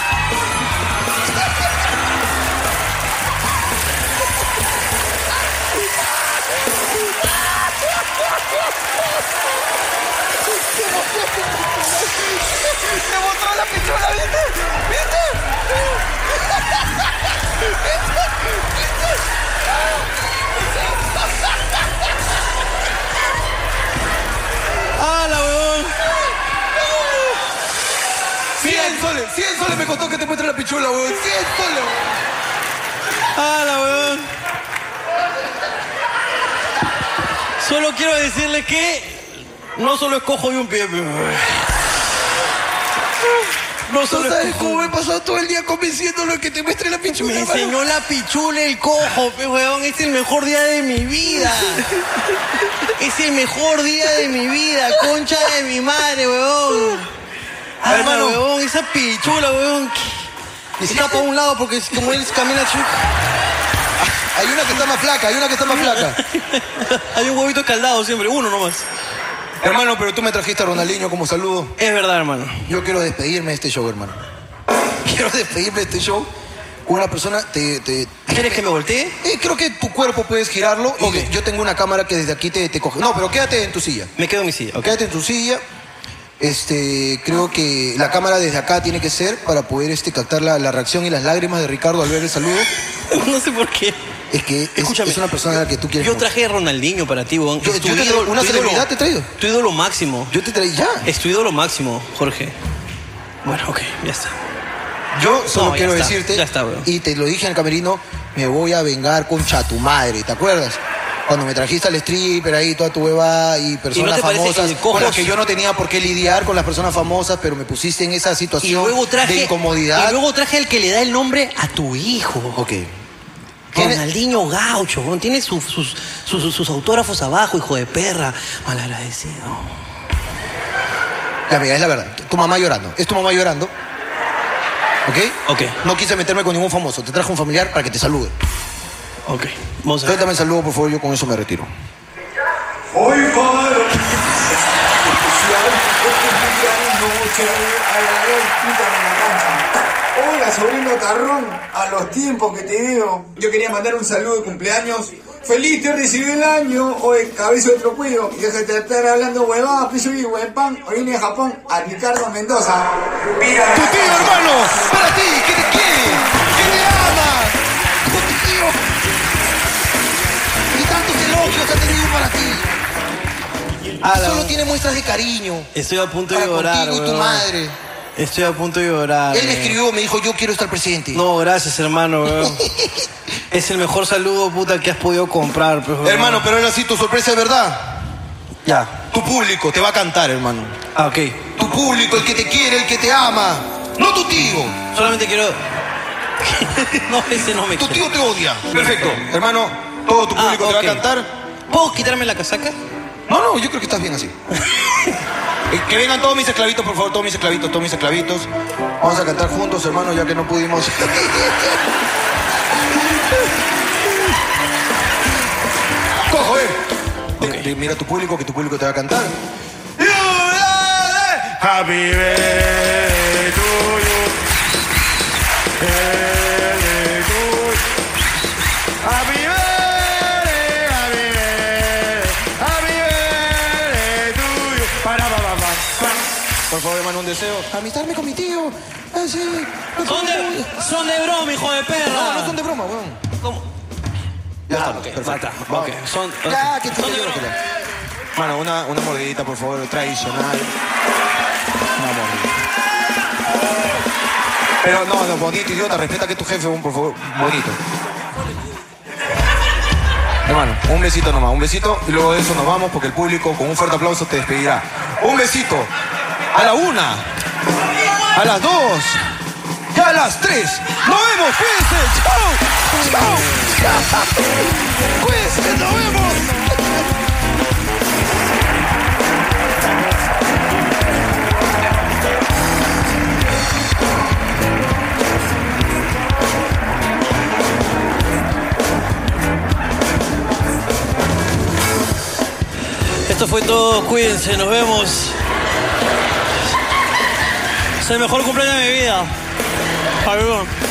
¡Me mostró la pichula, ¿viste? ¿Viste? ¡Hala, weón! cien soles, cien soles me costó que te muestre la pichula, weón. cien soles. ¡Hala, weón! Solo quiero decirle que no solo escojo de un pie, pero... No ¿Tú solo sabes escojo... cómo me he pasado todo el día convenciéndolo que te muestre la pichula? Me hermano? enseñó la pichula el cojo, pe, weón. Es el mejor día de mi vida. Es el mejor día de mi vida, concha de mi madre, weón. Ah, hermano. weón, esa pichula, weón. Y está para un lado porque es como él camina chuc. Hay una que está más flaca, hay una que está más flaca. Hay un huevito escaldado siempre, uno nomás. Hermano, pero tú me trajiste a Ronaldinho como saludo. Es verdad, hermano. Yo quiero despedirme de este show, hermano. Quiero despedirme de este show. Una persona te... te ¿Quieres que me voltee? Eh, creo que tu cuerpo puedes girarlo. Ok. Y yo tengo una cámara que desde aquí te, te coge. No, pero quédate en tu silla. Me quedo en mi silla, ok. Quédate en tu silla. Este, creo que la cámara desde acá tiene que ser para poder este, captar la, la reacción y las lágrimas de Ricardo al ver el saludo. No sé por qué. Es que es, Escúchame, es una persona a la que tú quieres Yo mucho. traje a Ronaldinho para ti, weón. Yo- Es tu yo te ídolo- traigo- una tu ídolo- celebridad te he traído. Tu ídolo máximo. Yo te traí ya. Es tu ídolo máximo, Jorge. Bueno, ok, ya está. Yo solo No, ya quiero está, decirte, ya está, weón. y te lo dije en el camerino, me voy a vengar concha tu madre, ¿te acuerdas? Cuando me trajiste al stripper ahí, toda tu hueva y personas ¿Y no te parece famosas, el cojo? con las que yo no tenía por qué lidiar con las personas famosas, pero me pusiste en esa Y situación luego traje, de incomodidad. Y luego traje al que le da el nombre a tu hijo. Ok. Ronaldinho Gaucho, weón. Tiene sus, sus, sus, sus autógrafos abajo, hijo de perra. Malagradecido. Ya, mira, es la verdad. Tu mamá llorando. Es tu mamá llorando. ¿Ok? Ok. No quise meterme con ningún famoso. Te traje un familiar para que te salude. Ok. Vamos a ver. Suéltame el saludo, por favor. Yo con eso me retiro. Hoy para Hola, sobrino Tarrón, a los tiempos que te veo. Yo quería mandar un saludo de cumpleaños. Feliz te recibió el año, hoy cabezo de trocuido. Y déjate de estar hablando huevadas, piso y huepan. Hoy viene de Japón a Ricardo Mendoza. Mira. ¡Tu tío, hermano! ¡Para ti! ¿Qué te quiere? ¿Qué te ama? ¡Tu tío! Y tantos elogios ha tenido para ti. Ah, la- Solo tiene muestras de cariño. Estoy a punto de Para llorar, contigo y tu weón. madre. Estoy a punto de llorar. Él me weón. escribió, me dijo, yo quiero estar presente. No, gracias, hermano, weón. Es el mejor saludo, puta, que has podido comprar, pues, weón. Hermano, pero era así, tu sorpresa es verdad. Ya. Tu público te va a cantar, hermano. Ah, ok. Tu público, el que te quiere, el que te ama. No tu tío. Solamente quiero... no, ese no me Tu quiere. tío te odia. Perfecto. Hermano, todo tu Ah, público te va ok. a cantar. ¿Puedo quitarme la casaca? No, no, yo creo que estás bien así. Eh, Que vengan todos mis esclavitos, por favor, todos mis esclavitos, todos mis esclavitos. Vamos a cantar juntos, hermano, ya que no pudimos. ¡Cojo, eh! De- de- mira a tu público, que tu público te va a cantar. Happy birthday to you. Birthday to you. Happy birthday, happy birthday, happy birthday to you. Para, pa, pa, pa, pa. Por favor, hermano, un deseo. Amistarme con mi tío. Así. Son de, son de broma, hijo de perra. No, no son de broma, weón. ¿Cómo? Ya Ah, está, ok, perfecto. falta. Vamos. Ok, son- Ya, que son te de digo broma. que Mano, una, una mordidita, por favor, tradicional. Una mordida. Pero no, no, bonito, idiota, respeta que es tu jefe, por favor, bonito. Hermano, un besito nomás, un besito y luego de eso nos vamos porque el público con un fuerte aplauso te despedirá. Un besito a la una, a las dos y a las tres. ¡Nos vemos! ¡Cuídense! ¡Chao! ¡Chao! ¡Chao! ¡Cuídense! ¡Nos vemos! Esto fue todo, cuídense, nos vemos. Es el mejor cumpleaños de mi vida. Adiós.